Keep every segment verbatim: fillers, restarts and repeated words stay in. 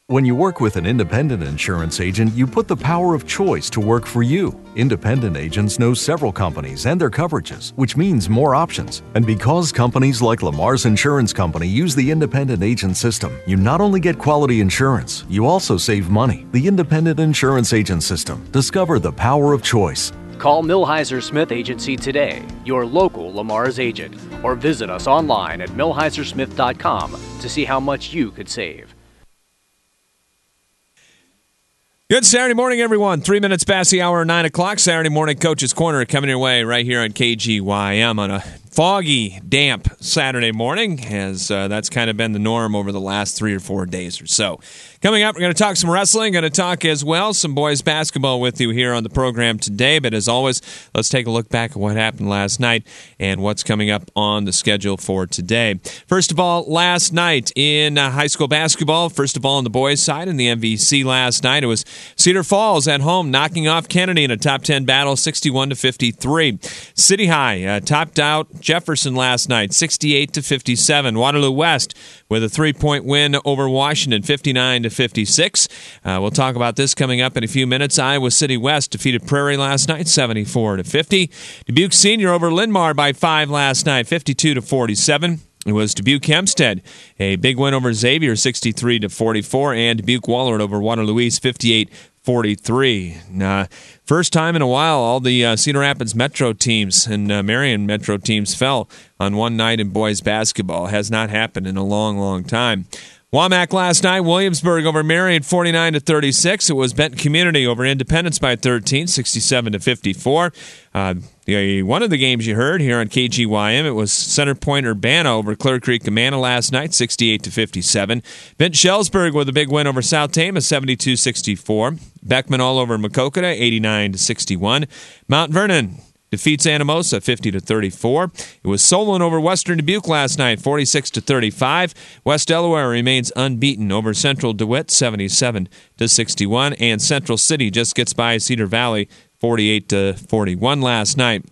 When you work with an independent insurance agent, you put the power of choice to work for you. Independent agents know several companies and their coverages, which means more options. And because companies like Lamar's Insurance Company use the independent agent system, you not only get quality insurance, you also save money. The independent insurance agent system. Discover the power of choice. Call Millhiser Smith Agency today, your local Lamar's agent, or visit us online at millhiser smith dot com to see how much you could save. Good Saturday morning, everyone. Three minutes past the hour, nine o'clock. Saturday morning Coach's Corner coming your way right here on K G Y M on a foggy, damp Saturday morning, as uh, that's kind of been the norm over the last three or four days or so. Coming up, we're going to talk some wrestling, going to talk as well some boys basketball with you here on the program today. But as always, let's take a look back at what happened last night and what's coming up on the schedule for today. First of all, last night in uh, high school basketball, first of all on the boys' side in the M V C last night, it was Cedar Falls at home knocking off Kennedy in a top ten battle, sixty-one to fifty-three. City High uh, topped out Jefferson last night, sixty-eight to fifty-seven. Waterloo West with a three-point win over Washington, fifty-nine to fifty-six. Uh, we'll talk about this coming up in a few minutes. Iowa City West defeated Prairie last night, seventy-four to fifty. Dubuque Senior over Linn-Mar by five last night, fifty-two to forty-seven. It was Dubuque Hempstead, a big win over Xavier, sixty-three to forty-four, and Dubuque Wahlert over Waterloo East, fifty-eight forty-three. Uh, first time in a while, all the uh, Cedar Rapids Metro teams and uh, Marion Metro teams fell on one night in boys basketball. Has not happened in a long, long time. Wamak last night, Williamsburg over Marion, forty-nine to thirty-six. It was Benton Community over Independence by thirteen, sixty-seven to fifty-four. Uh, the, one of the games you heard here on K G Y M, it was Center Point Urbana over Clear Creek Amana last night, sixty-eight to fifty-seven. Benton Shellsburg with a big win over South Tama, seventy-two sixty-four. Beckman all over Macokota, eighty-nine to sixty-one. Mount Vernon defeats Anamosa, fifty to thirty-four. It was Solon over Western Dubuque last night, forty-six to thirty-five. West Delaware remains unbeaten over Central DeWitt, seventy-seven to sixty-one. And Central City just gets by Cedar Valley, forty-eight to forty-one last night.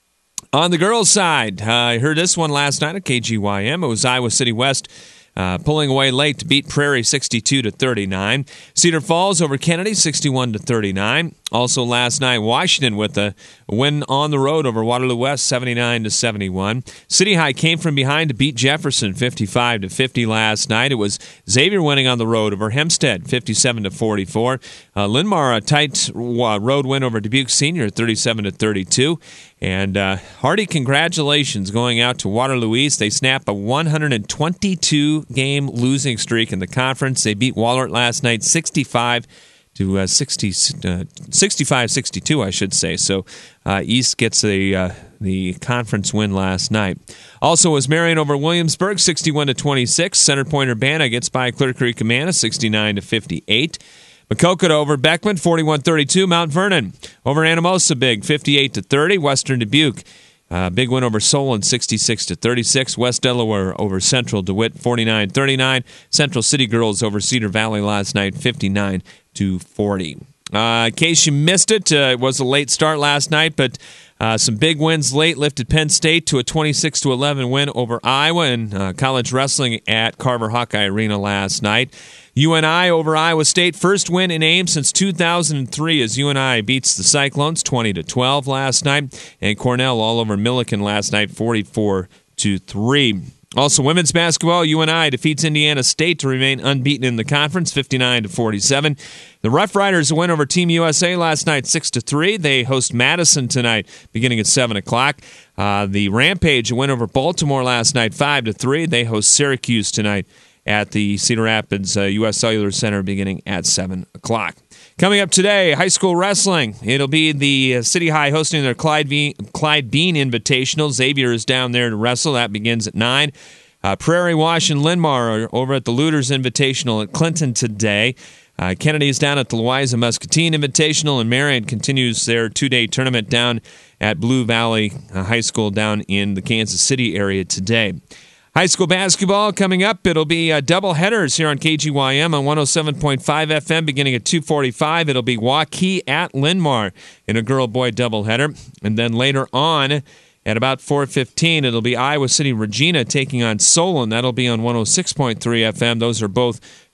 On the girls' side, uh, I heard this one last night at K G Y M. It was Iowa City West Uh, pulling away late to beat Prairie sixty-two to thirty-nine. Cedar Falls over Kennedy sixty-one to thirty-nine. Also last night, Washington with a win on the road over Waterloo West seventy-nine to seventy-one. City High came from behind to beat Jefferson fifty-five to fifty last night. It was Xavier winning on the road over Hempstead fifty-seven to forty-four. Uh, Linn-Mar a tight uh, road win over Dubuque Senior thirty-seven to thirty-two. And uh, hearty congratulations going out to Waterloo East. They snap a one hundred twenty-two game losing streak in the conference. They beat Wahlert last night sixty-five to sixty, uh, sixty-five sixty-two, I should say. So uh, East gets a, uh, the conference win last night. Also was Marion over Williamsburg, sixty-one to twenty-six. Center Point Urbana gets by Clear Creek Amana, sixty-nine to fifty-eight. Macokota over Beckman, forty-one thirty-two. Mount Vernon over Anamosa big, fifty-eight to thirty. Western Dubuque, uh, big win over Solon, sixty-six to thirty-six. West Delaware over Central DeWitt, forty-nine thirty-nine. Central City Girls over Cedar Valley last night, fifty-nine to forty. Uh, in case you missed it, uh, it was a late start last night, but uh, some big wins late lifted Penn State to a twenty-six to eleven win over Iowa in uh, college wrestling at Carver Hawkeye Arena last night. U N I over Iowa State, first win in Ames since two thousand three as U N I beats the Cyclones twenty to twelve last night, and Cornell all over Millikan last night, forty-four to three. Also, women's basketball, U N I defeats Indiana State to remain unbeaten in the conference, fifty-nine to forty-seven. The Rough Riders win over Team U S A last night, six to three. They host Madison tonight, beginning at seven o'clock. Uh, the Rampage win over Baltimore last night, five to three. They host Syracuse tonight at the Cedar Rapids uh, U S Cellular Center, beginning at seven o'clock. Coming up today, high school wrestling. It'll be the City High hosting their Clyde, v- Clyde Bean Invitational. Xavier is down there to wrestle. That begins at nine. Uh, Prairie Wash and Linn-Mar are over at the Looters Invitational at Clinton today. Uh, Kennedy is down at the Louisa Muscatine Invitational, and Marion continues their two-day tournament down at Blue Valley uh, High School down in the Kansas City area today. High school basketball coming up. It'll be uh, double headers here on K G Y M on one oh seven point five F M beginning at two forty-five. It'll be Waukee at Linn-Mar in a girl-boy doubleheader. And then later on at about four fifteen, it'll be Iowa City Regina taking on Solon. That'll be on one oh six point three F M. Those are both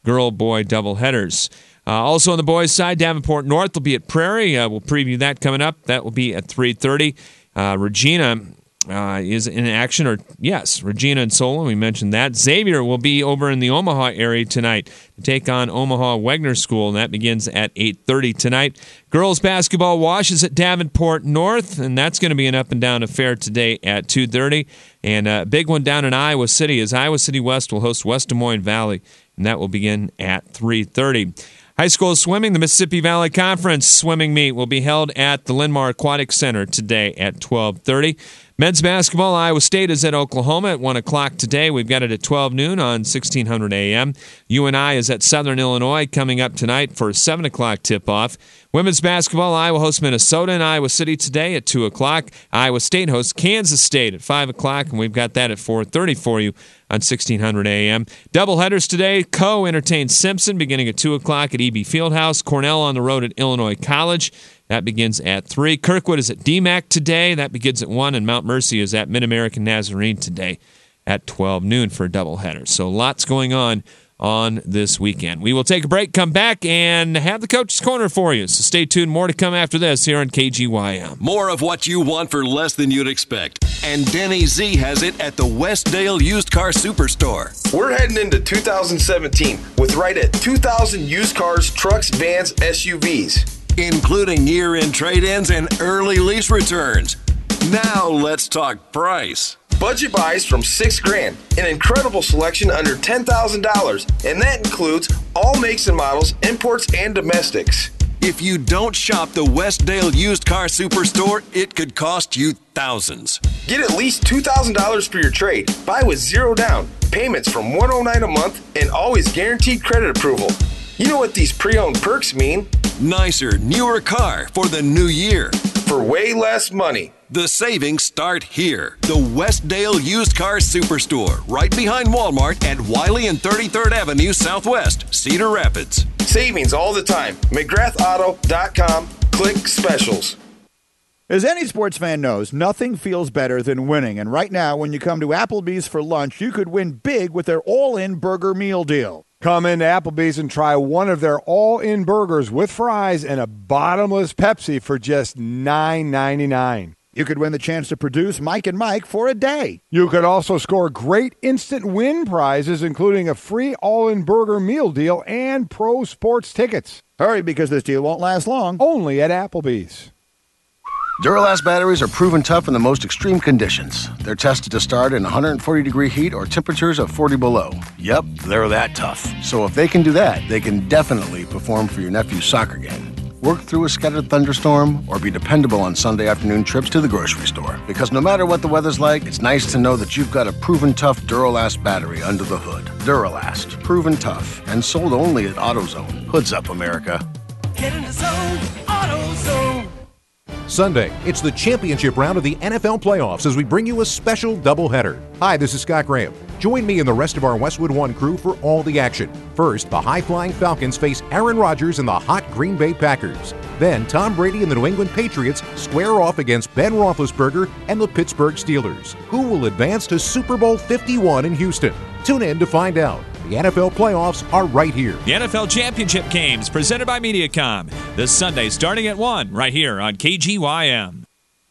girl-boy doubleheaders. Uh, also on the boys' side, Davenport North will be at Prairie. Uh, we'll preview that coming up. That will be at three thirty. Uh, Regina uh, is in action, or yes, Regina and Solon, we mentioned that. Xavier will be over in the Omaha area tonight to take on Omaha Wegner School, and that begins at eight thirty tonight. Girls basketball wash is at Davenport North, and that's going to be an up-and-down affair today at two thirty. And a big one down in Iowa City is Iowa City West will host West Des Moines Valley, and that will begin at three thirty. High school swimming, the Mississippi Valley Conference swimming meet will be held at the Linn-Mar Aquatic Center today at twelve thirty. Men's basketball, Iowa State is at Oklahoma at one o'clock today. We've got it at twelve noon on sixteen hundred A M. U N I is at Southern Illinois coming up tonight for a seven o'clock tip-off. Women's basketball, Iowa hosts Minnesota in Iowa City today at two o'clock. Iowa State hosts Kansas State at five o'clock, and we've got that at four thirty for you on sixteen hundred A M. Doubleheaders today. Co entertains Simpson beginning at two o'clock at E B Fieldhouse. Cornell on the road at Illinois College. That begins at three. Kirkwood is at D MAC today. That begins at one. And Mount Mercy is at Mid-American Nazarene today at twelve noon for a doubleheader. So lots going on on this weekend. We will take a break, come back, and have the Coach's Corner for you. So stay tuned. More to come after this here on K G Y M. More of what you want for less than you'd expect. And Denny Z has it at the Westdale Used Car Superstore. We're heading into two thousand seventeen with right at two thousand used cars, trucks, vans, S U Vs. Including year-end trade-ins and early lease returns. Now let's talk price. Budget buys from six grand, an incredible selection under ten thousand dollars, and that includes all makes and models, imports and domestics. If you don't shop the Westdale Used Car Superstore, it could cost you thousands. Get at least two thousand dollars for your trade. Buy with zero down, payments from one hundred nine dollars a month, and always guaranteed credit approval. You know what these pre-owned perks mean? Nicer, newer car for the new year. For way less money. The savings start here. The Westdale Used Car Superstore, right behind Walmart at Wiley and thirty-third Avenue Southwest, Cedar Rapids. Savings all the time. McGrath Auto dot com. Click specials. As any sports fan knows, nothing feels better than winning. And right now, when you come to Applebee's for lunch, you could win big with their all-in burger meal deal. Come into Applebee's and try one of their all-in burgers with fries and a bottomless Pepsi for just nine ninety-nine. You could win the chance to produce Mike and Mike for a day. You could also score great instant win prizes, including a free all-in burger meal deal and pro sports tickets. Hurry, because this deal won't last long. Only at Applebee's. Duralast batteries are proven tough in the most extreme conditions. They're tested to start in one hundred forty degree heat or temperatures of forty below. Yep, they're that tough. So if they can do that, they can definitely perform for your nephew's soccer game, work through a scattered thunderstorm, or be dependable on Sunday afternoon trips to the grocery store. Because no matter what the weather's like, it's nice to know that you've got a proven tough Duralast battery under the hood. Duralast, proven tough, and sold only at AutoZone. Hoods up, America. Get in the zone, AutoZone. Sunday, it's the championship round of the N F L playoffs as we bring you a special doubleheader. Hi, this is Scott Graham. Join me and the rest of our Westwood One crew for all the action. First, the high-flying Falcons face Aaron Rodgers and the hot Green Bay Packers. Then, Tom Brady and the New England Patriots square off against Ben Roethlisberger and the Pittsburgh Steelers. Who will advance to Super Bowl fifty-one in Houston? Tune in to find out. The N F L playoffs are right here. The N F L Championship Games presented by Mediacom. This Sunday starting at one right here on K G Y M.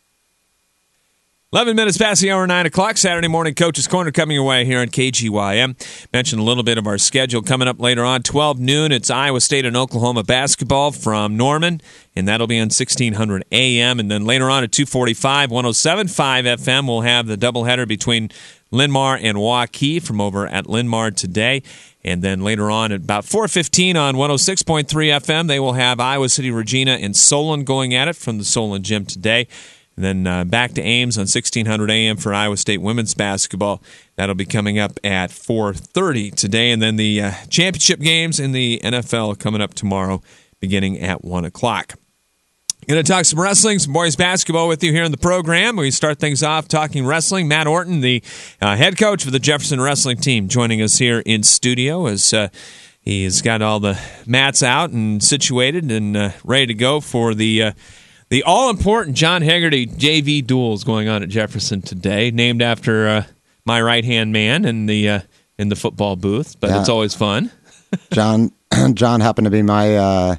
eleven minutes past the hour, nine o'clock. Saturday morning Coach's Corner coming your way here on K G Y M. Mentioned a little bit of our schedule coming up later on. twelve noon, it's Iowa State and Oklahoma basketball from Norman, and that'll be on sixteen hundred A M. And then later on at two forty-five, one oh seven point five F M, we'll have the doubleheader between Linn-Mar and Waukee from over at Linn-Mar today. And then later on at about four fifteen on one oh six point three F M, they will have Iowa City, Regina, and Solon going at it from the Solon Gym today. And then uh, back to Ames on sixteen hundred A M for Iowa State women's basketball. That'll be coming up at four thirty today. And then the uh, championship games in the N F L coming up tomorrow beginning at one o'clock. Going to talk some wrestling, some boys basketball with you here in the program. We start things off talking wrestling. Matt Orton, the uh, head coach for the Jefferson wrestling team, joining us here in studio as uh, he's got all the mats out and situated and uh, ready to go for the uh, the all-important John Hegarty J V duels going on at Jefferson today, named after uh, my right-hand man in the uh, in the football booth, but yeah. It's always fun. John John happened to be my uh,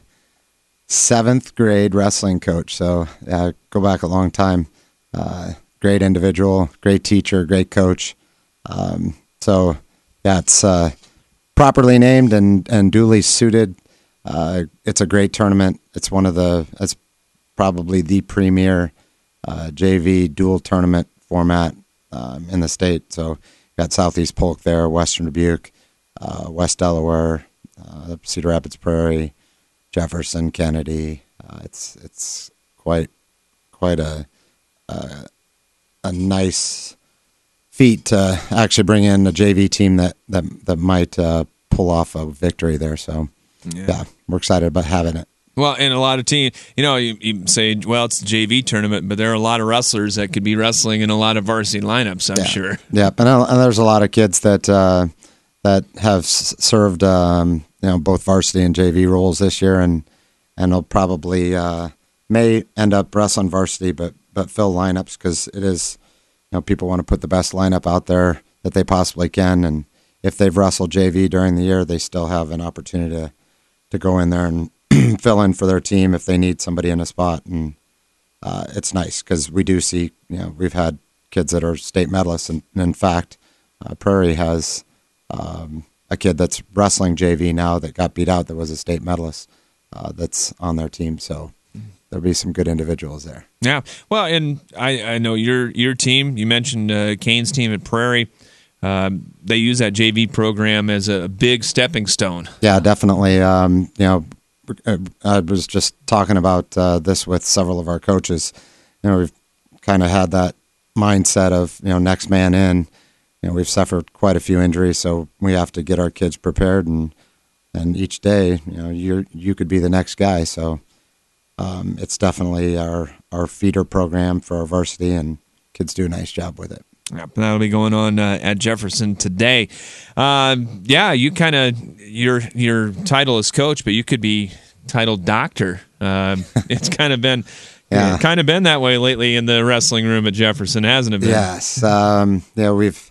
seventh grade wrestling coach. So yeah, go back a long time. Uh, great individual, great teacher, great coach. Um, so yeah, it's uh, properly named and, and duly suited. Uh, it's a great tournament. It's one of the, it's probably the premier uh, J V dual tournament format um, in the state. So you got Southeast Polk there, Western Dubuque, uh, West Delaware, uh, Cedar Rapids Prairie, Jefferson, Kennedy. Uh, it's it's quite quite a, a a nice feat to actually bring in a J V team that that that might uh, pull off a victory there. So yeah. yeah, we're excited about having it. Well, and a lot of teams, you know, you, you say, well, it's a J V tournament, but there are a lot of wrestlers that could be wrestling in a lot of varsity lineups, I'm yeah. sure. Yeah, and, and there's a lot of kids that uh, that have s- served, um, you know, both varsity and J V roles this year, and and they'll probably uh, may end up wrestling varsity, but but fill lineups because it is, you know, people want to put the best lineup out there that they possibly can, and if they've wrestled J V during the year, they still have an opportunity to to go in there and fill in for their team if they need somebody in a spot. And uh, it's nice because we do see, you know, we've had kids that are state medalists. And, and in fact, uh, Prairie has um, a kid that's wrestling J V now that got beat out that was a state medalist uh, that's on their team. So there'll be some good individuals there. Yeah. Well, and I, I know your your team, you mentioned uh, Kane's team at Prairie. Um, they use that J V program as a big stepping stone. Yeah, definitely. Um, you know, I was just talking about uh, this with several of our coaches. You know, we've kind of had that mindset of, you know, next man in. You know, we've suffered quite a few injuries, so we have to get our kids prepared. And and each day, you know, you you could be the next guy. So um, it's definitely our our feeder program for our varsity, and kids do a nice job with it. Yep, that'll be going on uh, at Jefferson today. Uh, yeah, you kind of your your title is coach, but you could be titled doctor. Uh, it's kind of been yeah. kind of been that way lately in the wrestling room at Jefferson, hasn't it been? Yes. Um, yeah, we've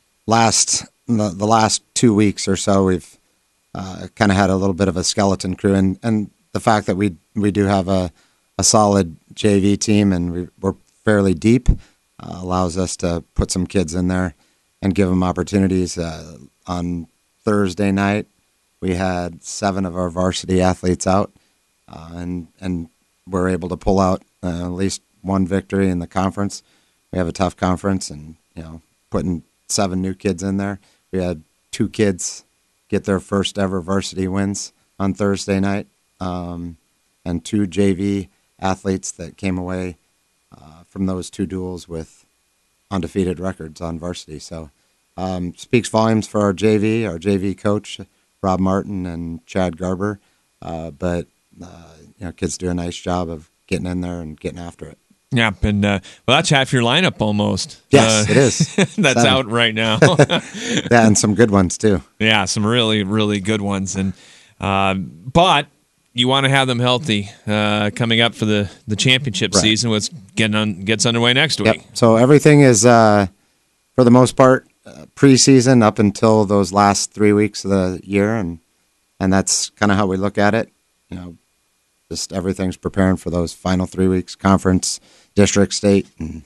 last the, the last two weeks or so we've uh, kind of had a little bit of a skeleton crew, and, and the fact that we we do have a a solid J V team and we, we're fairly deep. Uh, allows us to put some kids in there and give them opportunities. Uh, on Thursday night, we had seven of our varsity athletes out, uh, and and we're able to pull out uh, at least one victory in the conference. We have a tough conference, and you know, putting seven new kids in there. We had two kids get their first ever varsity wins on Thursday night, um, and two J V athletes that came away Uh, from those two duels with undefeated records on varsity. So um, speaks volumes for our J V, our J V coach, Rob Martin and Chad Garber. Uh, but, uh, you know, kids do a nice job of getting in there and getting after it. Yeah, and uh, well, that's half your lineup almost. Yes, uh, it is. That's Seven. out right now. Yeah, and some good ones too. Yeah, some really, really good ones. And uh, but you want to have them healthy uh, coming up for the, the championship right. season, which getting on, gets underway next week. Yep. So everything is, uh, for the most part, uh, preseason up until those last three weeks of the year, and and that's kind of how we look at it. You know, just everything's preparing for those final three weeks: conference, district, state, and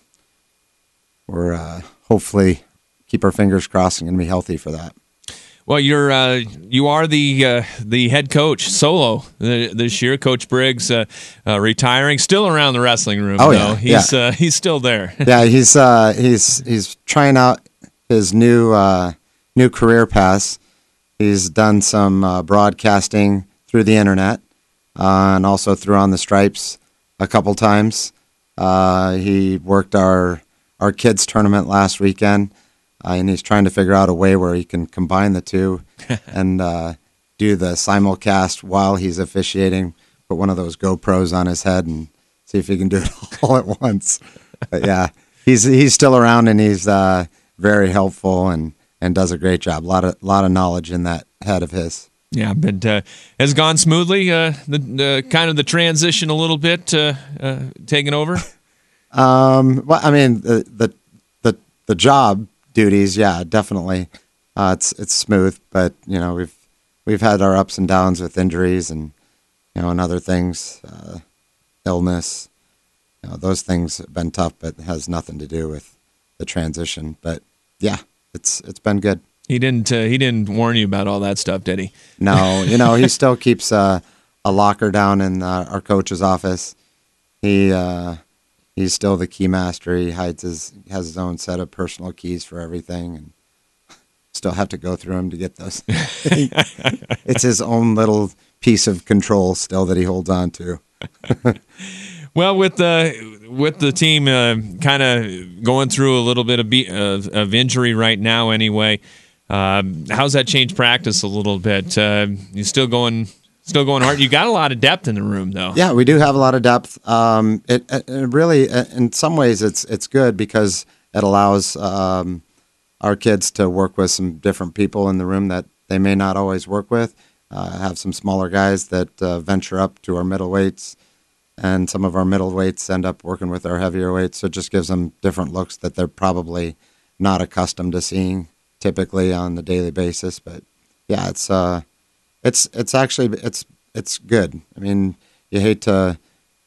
we're uh, hopefully keep our fingers crossed and going to be healthy for that. Well, you're uh, you are the uh, the head coach solo this year. Coach Briggs uh, uh, retiring, still around the wrestling room. Oh though. yeah, he's yeah. Uh, he's still there. Yeah, he's uh, he's he's trying out his new uh, new career path. He's done some uh, broadcasting through the internet uh, and also through On the Stripes a couple times. Uh, he worked our our kids tournament last weekend. Uh, and he's trying to figure out a way where he can combine the two and uh, do the simulcast while he's officiating, put one of those GoPros on his head and see if he can do it all at once. But yeah, he's he's still around, and he's uh, very helpful and, and does a great job. A lot of, lot of knowledge in that head of his. Yeah, but uh, has gone smoothly, uh, the, the kind of the transition a little bit, uh, uh, taking over? um, well, I mean, the the the, the job duties, yeah, definitely. Uh, it's it's smooth, but you know we've we've had our ups and downs with injuries and you know and other things, uh, illness. You know, those things have been tough, but it has nothing to do with the transition. But yeah, it's it's been good. He didn't uh, he didn't warn you about all that stuff, did he? No, you know he still keeps uh, a locker down in uh, our coach's office. He uh, he's still the key master. He hides his has his own set of personal keys for everything, and still have to go through him to get those. It's his own little piece of control still that he holds on to. Well, with the with the team uh, kind of going through a little bit of, be, of, of injury right now, anyway, uh, how's that changed practice a little bit? Uh, you still going still going hard? You got a lot of depth in the room, though. Yeah, we do have a lot of depth. Um, it, it really, in some ways, it's it's good because it allows um, our kids to work with some different people in the room that they may not always work with. Uh, have some smaller guys that uh, venture up to our middleweights. And some of our middleweights end up working with our heavier weights, so it just gives them different looks that they're probably not accustomed to seeing typically on the daily basis. But yeah, it's uh, it's it's actually it's it's good. I mean, you hate to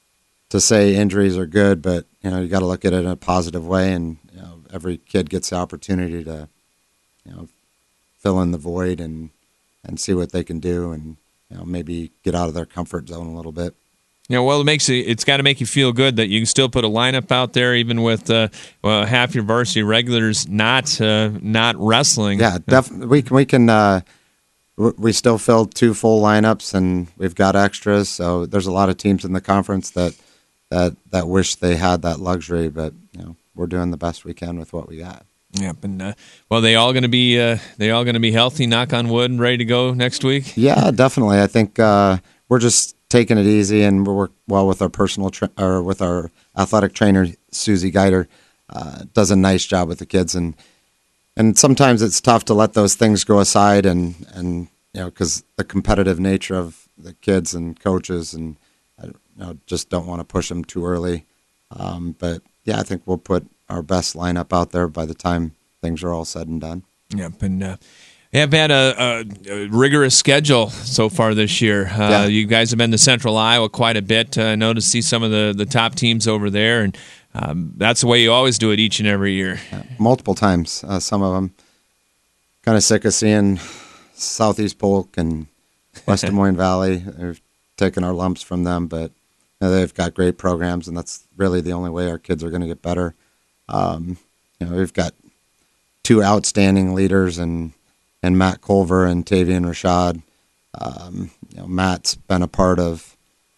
to say injuries are good, but you know you got to look at it in a positive way, and you know every kid gets the opportunity to you know fill in the void and and see what they can do, and you know maybe get out of their comfort zone a little bit. Yeah, well, it makes it, it's got to make you feel good that you can still put a lineup out there, even with uh, well, half your varsity regulars not uh, not wrestling. Yeah, definitely. We can we can uh, we still filled two full lineups, and we've got extras. So there's a lot of teams in the conference that that that wish they had that luxury, but you know we're doing the best we can with what we got. Yep, and uh, well, they all going to be uh, they all going to be healthy. Knock on wood, and ready to go next week. Yeah, definitely. I think uh, we're just taking it easy, and we work well with our personal tra- or with our athletic trainer Susie Geider. Uh, does a nice job with the kids, and and sometimes it's tough to let those things go aside, and and you know because the competitive nature of the kids and coaches, and you know just don't want to push them too early. Um, but yeah, I think we'll put our best lineup out there by the time things are all said and done. Yep, and. Uh, Have had a, a, a rigorous schedule so far this year. Uh, Yeah. You guys have been to Central Iowa quite a bit. I uh, know to see some of the, the top teams over there, and um, that's the way you always do it each and every year. Yeah, multiple times. Uh, some of them kind of sick of seeing Southeast Polk and West Des Moines Valley. They've taken our lumps from them, but you know, they've got great programs, and that's really the only way our kids are going to get better. Um, you know, we've got two outstanding leaders, and and Matt Culver and Tavian Rashad. Um, you know, Matt's been a part of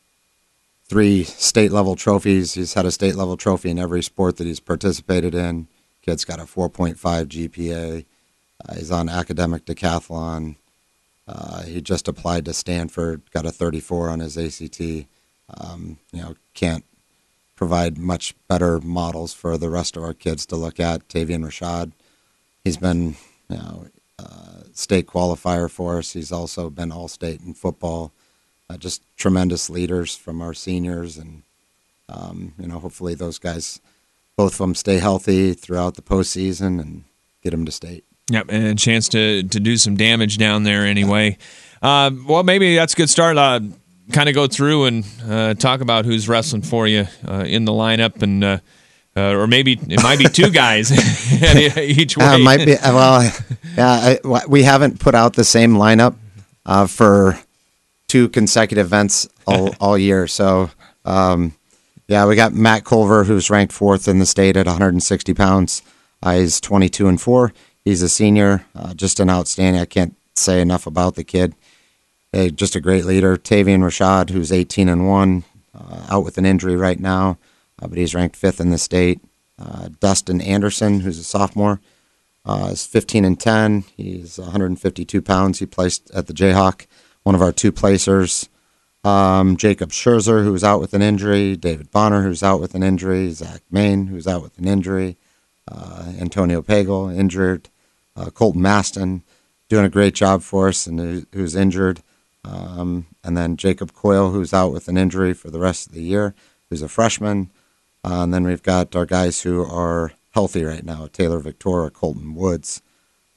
three state-level trophies. He's had a state-level trophy in every sport that he's participated in. Kid's got a four point five G P A. Uh, he's on academic decathlon. Uh, he just applied to Stanford, got a thirty-four on his A C T. Um, you know, can't provide much better models for the rest of our kids to look at. Tavian Rashad, he's been, you know, Uh, state qualifier for us. He's also been all-state in football. Uh, just tremendous leaders from our seniors, and um, you know, hopefully those guys, both of them, stay healthy throughout the postseason and get them to state. Yep, and a chance to to do some damage down there anyway. Uh, well, maybe that's a good start. Uh, kind of go through and uh, talk about who's wrestling for you uh, in the lineup, and uh, uh, or maybe it might be two guys each way. Uh, might be. Well, yeah, I, we haven't put out the same lineup uh, for two consecutive events all, all year. So, um, yeah, we got Matt Culver, who's ranked fourth in the state at one hundred sixty pounds. Uh, he's twenty-two and four. He's a senior, uh, just an outstanding. I can't say enough about the kid. Hey, just a great leader. Tavian Rashad, who's eighteen and one, uh, out with an injury right now, uh, but he's ranked fifth in the state. Uh, Dustin Anderson, who's a sophomore, uh, is fifteen and ten. He's one hundred fifty-two pounds. He placed at the Jayhawk, one of our two placers. Um, Jacob Scherzer, who's out with an injury. David Bonner, who's out with an injury. Zach Main, who's out with an injury. Uh, Antonio Pagel, injured. Uh, Colton Maston, doing a great job for us, and who, who's injured. Um, and then Jacob Coyle, who's out with an injury for the rest of the year, who's a freshman. Uh, and then we've got our guys who are healthy right now, Taylor Victoria, Colton Woods.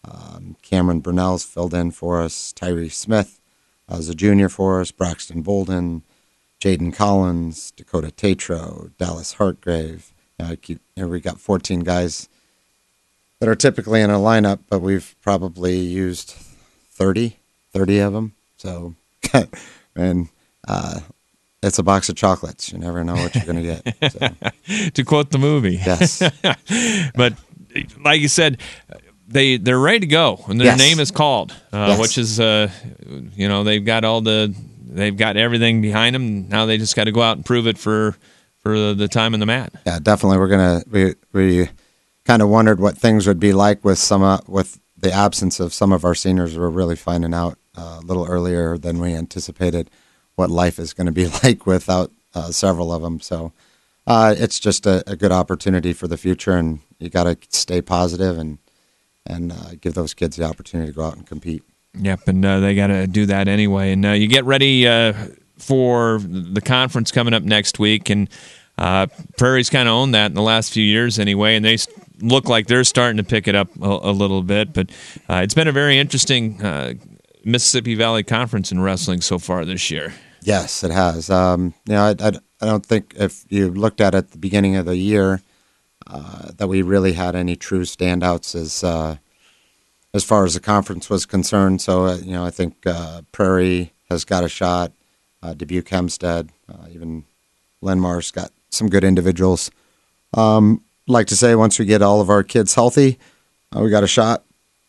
Um, Cameron Burnell's filled in for us. Tyree Smith uh, is a junior for us. Braxton Bolden, Jaden Collins, Dakota Tatro, Dallas Hartgrave. You know, I keep, you know, we got fourteen guys that are typically in a lineup, but we've probably used thirty, thirty of them. So, and uh, it's a box of chocolates. You never know what you're going to get. So. To quote the movie. Yes. But like you said, they they're ready to go, and their yes. name is called, uh, yes. which is uh, you know they've got all the they've got everything behind them. Now they just got to go out and prove it for for the, the time in the mat. Yeah, definitely. We're gonna we we kind of wondered what things would be like with some uh, with the absence of some of our seniors. We're really finding out uh, a little earlier than we anticipated what life is going to be like without uh, several of them. So uh, it's just a, a good opportunity for the future, and you got to stay positive and and uh, give those kids the opportunity to go out and compete. Yep, and uh, they got to do that anyway. And uh, you get ready uh, for the conference coming up next week, and uh, Prairie's kind of owned that in the last few years anyway, and they look like they're starting to pick it up a, a little bit. But uh, it's been a very interesting uh, Mississippi Valley Conference in wrestling so far this year. Yes, it has. Um, you know, I, I, I don't think if you looked at it at the beginning of the year uh, that we really had any true standouts as uh, as far as the conference was concerned. So, uh, you know, I think uh, Prairie has got a shot. Uh, Dubuque Hempstead, uh, even Linmar's got some good individuals. Um, like to say, once we get all of our kids healthy, uh, we got a shot.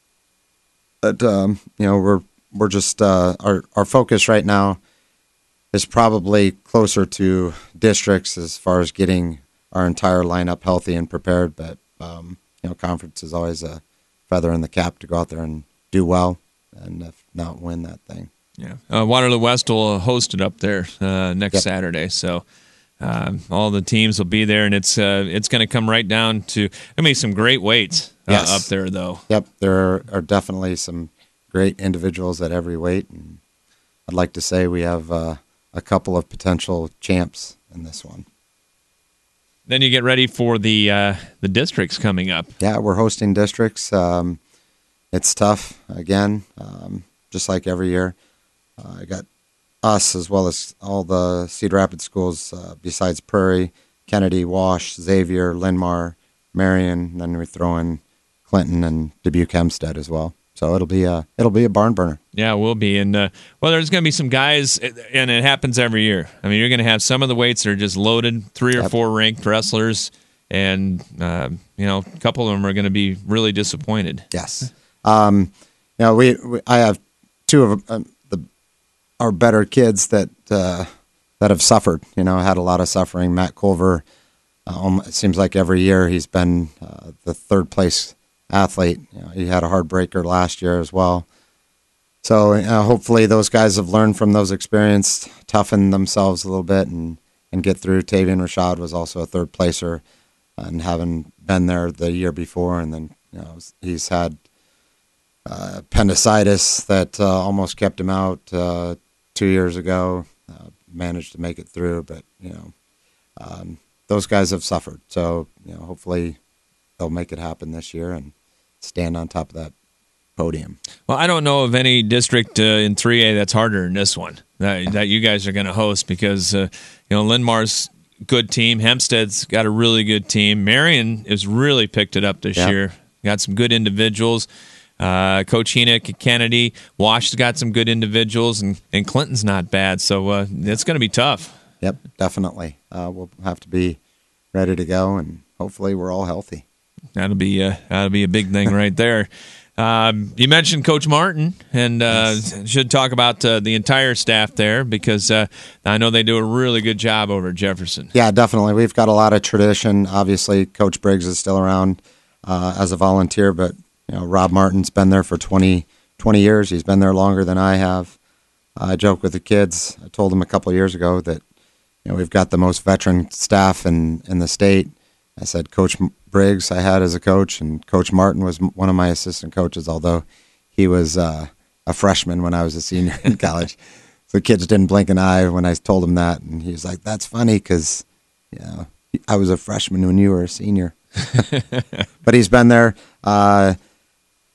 But um, you know, we're we're just uh, our our focus right now is probably closer to districts as far as getting our entire lineup healthy and prepared. But um, you know, conference is always a feather in the cap to go out there and do well, and if not, win that thing. Yeah, uh, Waterloo West will host it up there uh, next Yep. Saturday. So. Uh, all the teams will be there, and it's uh, it's going to come right down to I mean some great weights uh, Yes. up there, though. Yep, there are, are definitely some great individuals at every weight, and I'd like to say we have uh, a couple of potential champs in this one. Then you get ready for the uh, the districts coming up. Yeah, we're hosting districts. Um, it's tough again, um, just like every year. Uh, I got us as well as all the Cedar Rapids schools uh, besides Prairie, Kennedy, Wash, Xavier, Linmar, Marion, and then we throw in Clinton and Dubuque Hempstead as well. So it'll be a it'll be a barn burner. Yeah, it will be. And uh, well, there's going to be some guys, and it happens every year. I mean, you're going to have some of the weights that are just loaded, three or Yep. four ranked wrestlers, and uh, you know, a couple of them are going to be really disappointed. Yes. Um, you know, we, we I have two of um, the our better kids that uh, that have suffered. You know, had a lot of suffering. Matt Culver. Um, it seems like every year he's been uh, the third place athlete. You know, he had a heartbreaker last year as well. So uh, hopefully those guys have learned from those experiences, toughened themselves a little bit, and, and get through. Tavian Rashad was also a third placer, and having been there the year before, and then you know he's had uh, appendicitis that uh, almost kept him out uh, two years ago. Uh, managed to make it through, but you know um, those guys have suffered. So you know hopefully they'll make it happen this year and stand on top of that podium. Well, I don't know of any district uh, in three A that's harder than this one that, that you guys are going to host because, uh, you know, Linmar's good team. Hempstead's got a really good team. Marion has really picked it up this Yep. year. Got some good individuals. Uh, Coach Henoch at Kennedy. Wash's got some good individuals, and, and Clinton's not bad. So uh, it's going to be tough. Yep, definitely. Uh, we'll have to be ready to go, and hopefully we're all healthy. That'll be uh, that'll be a big thing right there. Um, you mentioned Coach Martin, and uh, yes. should talk about uh, the entire staff there because uh, I know they do a really good job over at Jefferson. Yeah, definitely. We've got a lot of tradition. Obviously, Coach Briggs is still around uh, as a volunteer, but you know, Rob Martin's been there for twenty, twenty years. He's been there longer than I have. I joke with the kids. I told them a couple of years ago that you know we've got the most veteran staff in, in the state. I said, Coach Briggs I had as a coach, and Coach Martin was one of my assistant coaches, although he was uh, a freshman when I was a senior in college. So the kids didn't blink an eye when I told him that, and he was like, that's funny because you know, I was a freshman when you were a senior. But he's been there. Uh,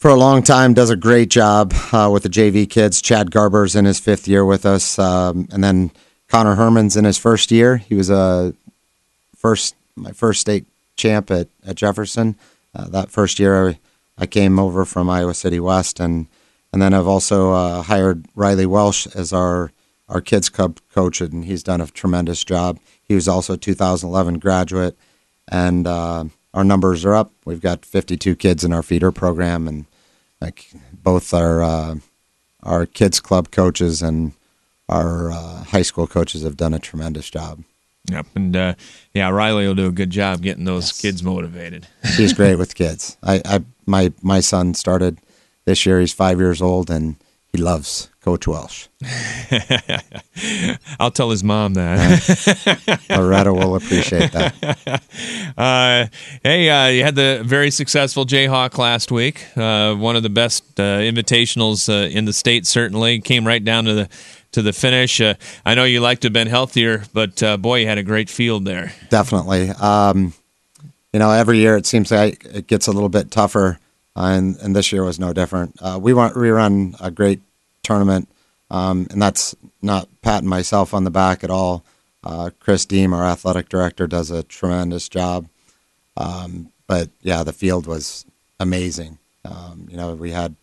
for a long time, does a great job uh, with the J V kids. Chad Garber's in his fifth year with us. Um, and then Connor Herman's in his first year. He was a first my first state champ at, at Jefferson. Uh, that first year, I, I came over from Iowa City West. And, and then I've also uh, hired Riley Welsh as our, our kids club coach, and he's done a tremendous job. He was also a two thousand eleven graduate. And uh, our numbers are up. We've got fifty-two kids in our feeder program, and like both our uh, our kids club coaches and our uh, high school coaches have done a tremendous job. Yep, and uh, yeah, Riley will do a good job getting those yes. kids motivated. He's great with kids. I, I my my son started this year. He's five years old, and he loves Coach Welsh. I'll tell his mom that. Loretta will appreciate that. Uh, hey, uh, you had the very successful Jayhawk last week. Uh, one of the best uh, invitationals uh, in the state, certainly. Came right down to the to the finish. Uh, I know you like to have been healthier, but uh, boy, you had a great field there. Definitely. Um, you know, every year it seems like it gets a little bit tougher, uh, and, and this year was no different. Uh, we, want, we run a great tournament, um, and that's not patting myself on the back at all. Uh, Chris Deem, our athletic director, does a tremendous job. Um, but yeah, the field was amazing. Um, you know, we had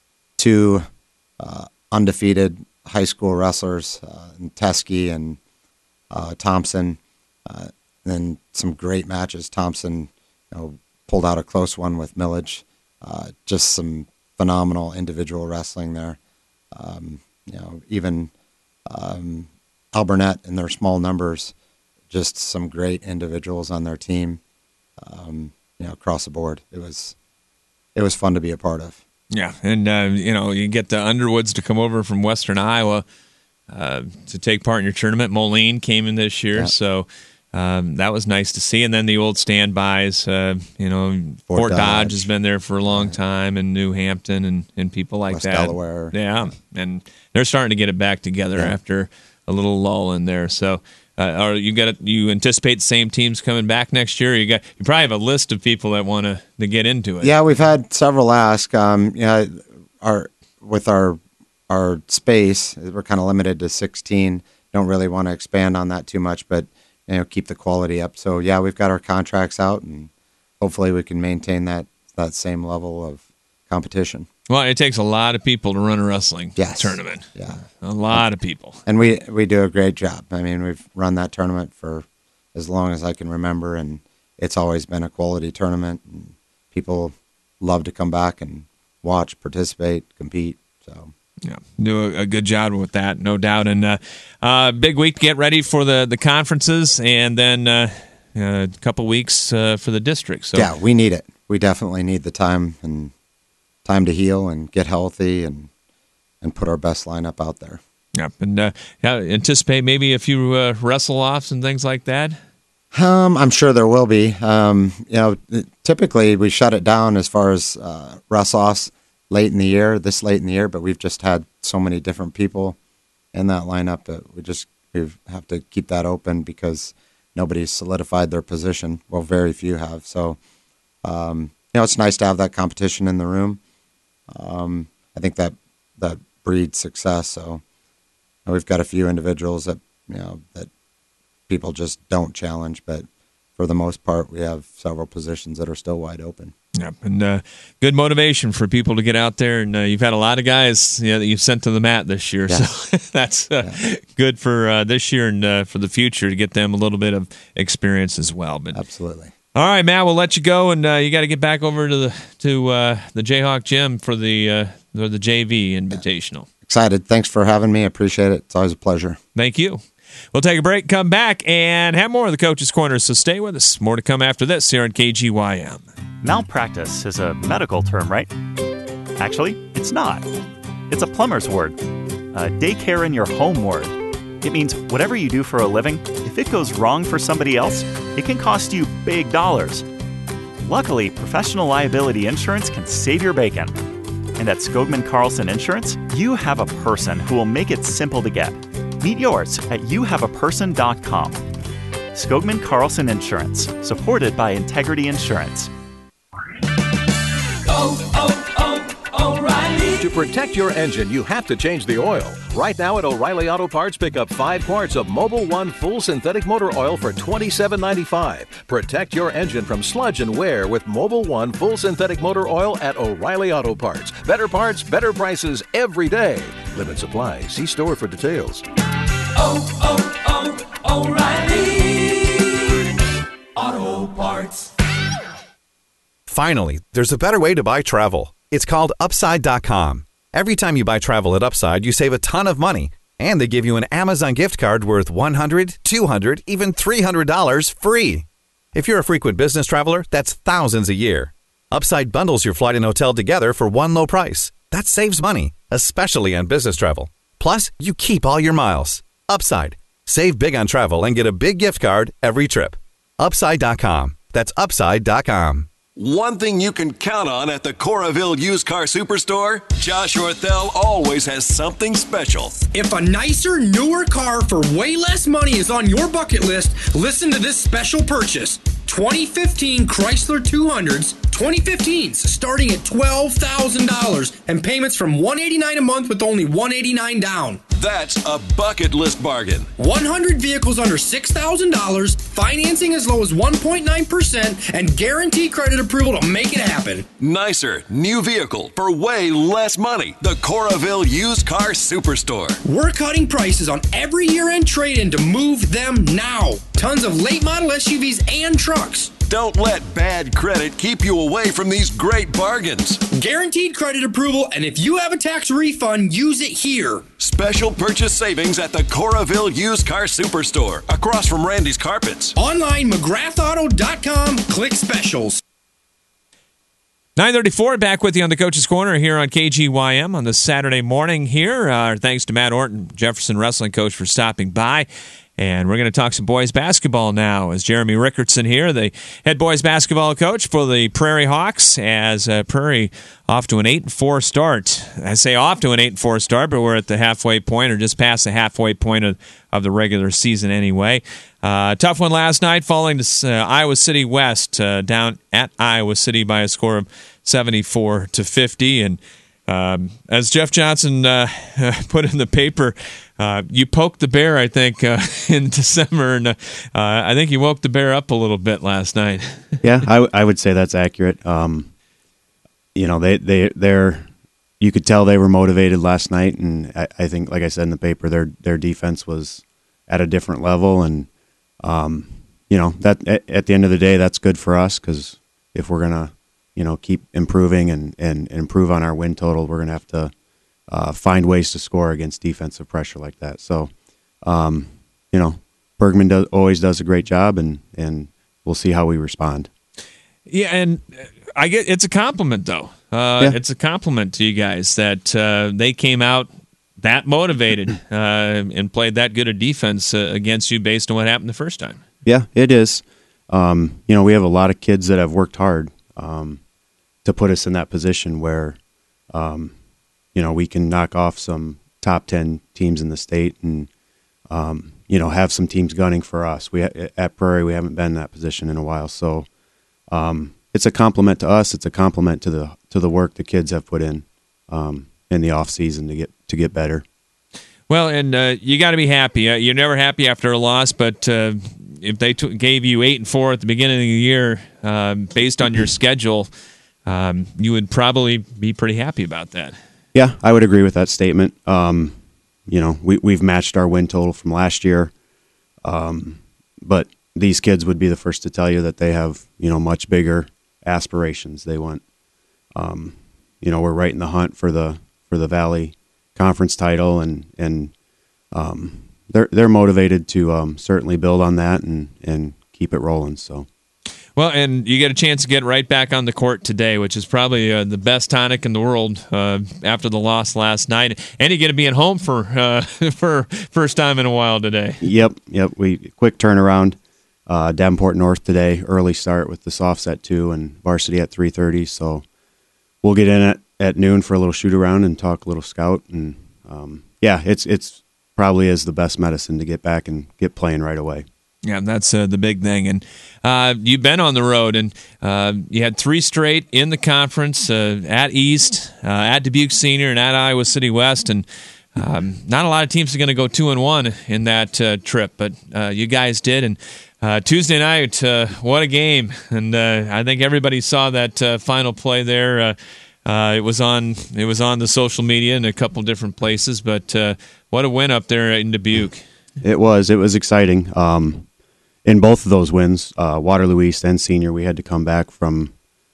two uh, undefeated high school wrestlers, uh, in Teskey and uh, Thompson, uh, and then some great matches. Thompson, you know, pulled out a close one with Millage. Uh, just some phenomenal individual wrestling there. Um, you know, even um, Alburnett in their small numbers, just some great individuals on their team. Um, you know, across the board, it was it was fun to be a part of. Yeah, and uh, you know, you get the Underwoods to come over from Western Iowa uh, to take part in your tournament. Moline came in this year, yeah. so um, that was nice to see. And then the old standbys, uh, you know, Fort, Fort Dodge. Dodge has been there for a long time, and New Hampton and, and people like West that. Delaware. Yeah, and they're starting to get it back together yeah. after a little lull in there. So, uh, are you got you anticipate the same teams coming back next year? You got you probably have a list of people that want to to get into it. Yeah, we've had several ask. Um, yeah, our with our our space, we're kind of limited to sixteen. Don't really want to expand on that too much, but you know, keep the quality up. So yeah, we've got our contracts out, and hopefully we can maintain that that same level of competition. Well, it takes a lot of people to run a wrestling yes. tournament. Yeah, a lot of people, and we we do a great job. I mean, we've run that tournament for as long as I can remember, and it's always been a quality tournament. And people love to come back and watch, participate, compete. So yeah, do a, a good job with that, no doubt. And uh, uh, big week to get ready for the the conferences, and then uh, a couple weeks uh, for the district. So yeah, we need it. We definitely need the time and. Time to heal and get healthy and and put our best lineup out there. Yep, and uh, yeah, anticipate maybe a few uh, wrestle-offs and things like that? Um, I'm sure there will be. Um, you know, typically we shut it down as far as uh, wrestle-offs late in the year, this late in the year, but we've just had so many different people in that lineup that we just we have to keep that open because nobody's solidified their position. Well, very few have. So, um, you know, it's nice to have that competition in the room. Um, I think that that breeds success. So we've got a few individuals that you know that people just don't challenge, but for the most part, we have several positions that are still wide open. Yep, and uh, good motivation for people to get out there. And uh, you've had a lot of guys you know, that you've sent to the mat this year, yes. so that's uh, yeah. good for uh, this year and uh, for the future to get them a little bit of experience as well. But absolutely. All right, Matt, we'll let you go, and uh, you got to get back over to the to uh, the Jayhawk Gym for the uh, for the J V Invitational. Excited. Thanks for having me. I appreciate it. It's always a pleasure. Thank you. We'll take a break, come back, and have more of the Coach's Corner, so stay with us. More to come after this here on K G Y M. Malpractice is a medical term, right? Actually, it's not. It's a plumber's word. A daycare in your home word. It means whatever you do for a living, if it goes wrong for somebody else, it can cost you big dollars. Luckily, professional liability insurance can save your bacon. And at Skogman Carlson Insurance, you have a person who will make it simple to get. Meet yours at you have a person dot com. Skogman Carlson Insurance, supported by Integrity Insurance. Oh, oh, To protect your engine, you have to change the oil. Right now at O'Reilly Auto Parts, pick up five quarts of Mobil One Full Synthetic Motor Oil for twenty-seven ninety-five. Protect your engine from sludge and wear with Mobil One Full Synthetic Motor Oil at O'Reilly Auto Parts. Better parts, better prices every day. Limit supply. See store for details. Oh, oh, oh, O'Reilly Auto Parts. Finally, there's a better way to buy travel. It's called Upside dot com. Every time you buy travel at Upside, you save a ton of money, and they give you an Amazon gift card worth one hundred dollars, two hundred dollars, even three hundred dollars free. If you're a frequent business traveler, that's thousands a year. Upside bundles your flight and hotel together for one low price. That saves money, especially on business travel. Plus, you keep all your miles. Upside. Save big on travel and get a big gift card every trip. Upside dot com. That's Upside dot com. One thing you can count on at the Coraville Used Car Superstore, Josh Orthel always has something special. If a nicer, newer car for way less money is on your bucket list, listen to this special purchase. twenty fifteen Chrysler two hundreds, twenty fifteens starting at twelve thousand dollars and payments from one hundred eighty-nine dollars a month with only one hundred eighty-nine dollars down. That's a bucket list bargain. one hundred vehicles under six thousand dollars, financing as low as one point nine percent, and guaranteed credit approval to make it happen. Nicer, new vehicle for way less money. The Coraville Used Car Superstore. We're cutting prices on every year-end trade-in to move them now. Tons of late model S U Vs and trucks. Don't let bad credit keep you away from these great bargains. Guaranteed credit approval, and if you have a tax refund, use it here. Special purchase savings at the Coraville Used Car Superstore, across from Randy's Carpets. Online, McGrath Auto dot com, click specials. nine thirty-four, back with you on the Coach's Corner here on K G Y M on this Saturday morning here. Uh, thanks to Matt Orton, Jefferson Wrestling Coach, for stopping by. And we're going to talk some boys basketball now as Jeremy Rickardson here, the head boys basketball coach for the Prairie Hawks, as uh, Prairie off to an eight and four start. I say off to an eight and four start, but we're at the halfway point or just past the halfway point of, of the regular season anyway. Uh, tough one last night, falling to uh, Iowa City West, uh, down at Iowa City by a score of seventy-four to fifty. And Um, as Jeff Johnson uh, put in the paper, uh, you poked the bear, I think, uh, in December, and uh, I think you woke the bear up a little bit last night. Yeah, I, w- I would say that's accurate. Um, you know, they they they're you could tell they were motivated last night, and I, I think, like I said in the paper, their their defense was at a different level, and um, you know that at, at the end of the day, that's good for us because if we're gonna you know, keep improving and, and, and improve on our win total, we're going to have to uh, find ways to score against defensive pressure like that. So, um, you know, Bergman does, always does a great job, and, and we'll see how we respond. Yeah, and I get it's a compliment, though. Uh, yeah. It's a compliment to you guys that uh, they came out that motivated uh, and played that good a defense uh, against you based on what happened the first time. Yeah, it is. Um, you know, we have a lot of kids that have worked hard um, to put us in that position where, um, you know, we can knock off some top ten teams in the state and, um, you know, have some teams gunning for us. We at Prairie, we haven't been in that position in a while. So um, it's a compliment to us. It's a compliment to the to the work the kids have put in um, in the off season to get to get better. Well, and uh, you got to be happy. Uh, you're never happy after a loss, but uh, if they t- gave you eight and four at the beginning of the year, uh, based on your schedule, um, you would probably be pretty happy about that. Yeah, I would agree with that statement. Um, you know, we we've matched our win total from last year, um, but these kids would be the first to tell you that they have you know much bigger aspirations. They want, um, you know, we're right in the hunt for the for the Valley Conference title, and and um, they're they're motivated to um, certainly build on that and, and keep it rolling. So, well, and you get a chance to get right back on the court today, which is probably uh, the best tonic in the world uh, after the loss last night, and you get to be at home for uh, for first time in a while today. Yep, yep. We quick turnaround. Uh, Davenport North today, early start with the softs at two and varsity at three thirty. So we'll get in at. at noon for a little shoot around and talk a little scout. And um, yeah, it's it's probably is the best medicine to get back and get playing right away. Yeah, that's uh, the big thing. And uh, you've been on the road, and uh, you had three straight in the conference uh, at East, uh, at Dubuque Senior, and at Iowa City West. And um, not a lot of teams are going to go two and one in that uh, trip, but uh, you guys did. And uh, Tuesday night, uh, what a game! And uh, I think everybody saw that uh, final play there. Uh, uh, it was on it was on the social media in a couple different places, but uh, what a win up there in Dubuque! It was. It was exciting. Um, In both of those wins, uh, Waterloo East and Senior, we had to come back from,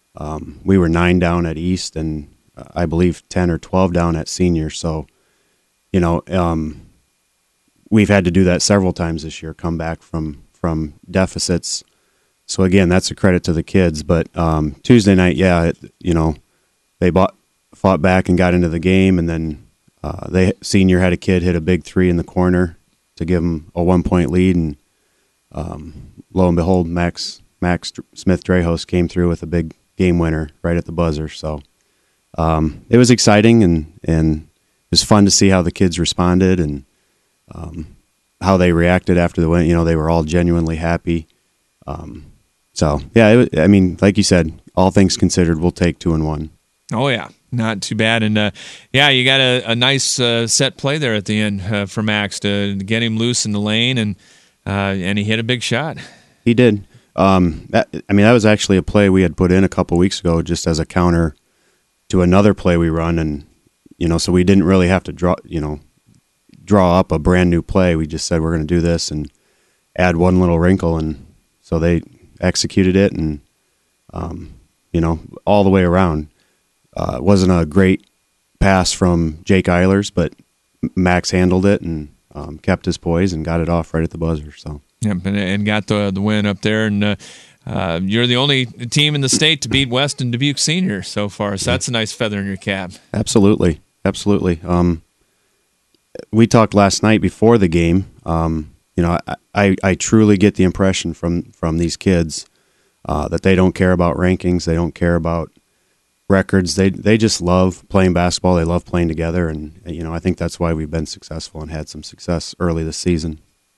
um, we were nine down at East and uh, I believe ten or twelve down at Senior. So, you know, um, we've had to do that several times this year, come back from, from deficits. So, again, that's a credit to the kids. But um, Tuesday night, yeah, it, you know, they bought, fought back and got into the game. And then uh, they Senior had a kid hit a big three in the corner to give them a one-point lead, and Um, lo and behold, Max Max Smith Drehos came through with a big game winner right at the buzzer. So um, it was exciting, and, and it was fun to see how the kids responded and um, how they reacted after the win. You know, they were all genuinely happy. Um, so yeah, it, I mean, like you said, all things considered, we'll take two and one. Oh yeah, not too bad. And uh, yeah, you got a, a nice uh, set play there at the end uh, for Max to get him loose in the lane, and. Uh, and he hit a big shot. He did. Um, that, I mean, that was actually a play we had put in a couple weeks ago just as a counter to another play we run. And, you know, so we didn't really have to draw, you know, draw up a brand new play. We just said we're going to do this and add one little wrinkle. And so they executed it, and, um, you know, all the way around. Uh, it wasn't a great pass from Jake Eilers, but Max handled it and Um, kept his poise and got it off right at the buzzer. So, yep, and, and got the the win up there. And uh, uh, you're the only team in the state to beat West and Dubuque Senior so far. So that's a nice feather in your cap. Absolutely, absolutely. Um, we talked last night before the game. Um, you know, I, I, I truly get the impression from from these kids uh, that they don't care about rankings. They don't care about records. They they just love playing basketball. They love playing together, and you know, I think that's why we've been successful and had some success early this season.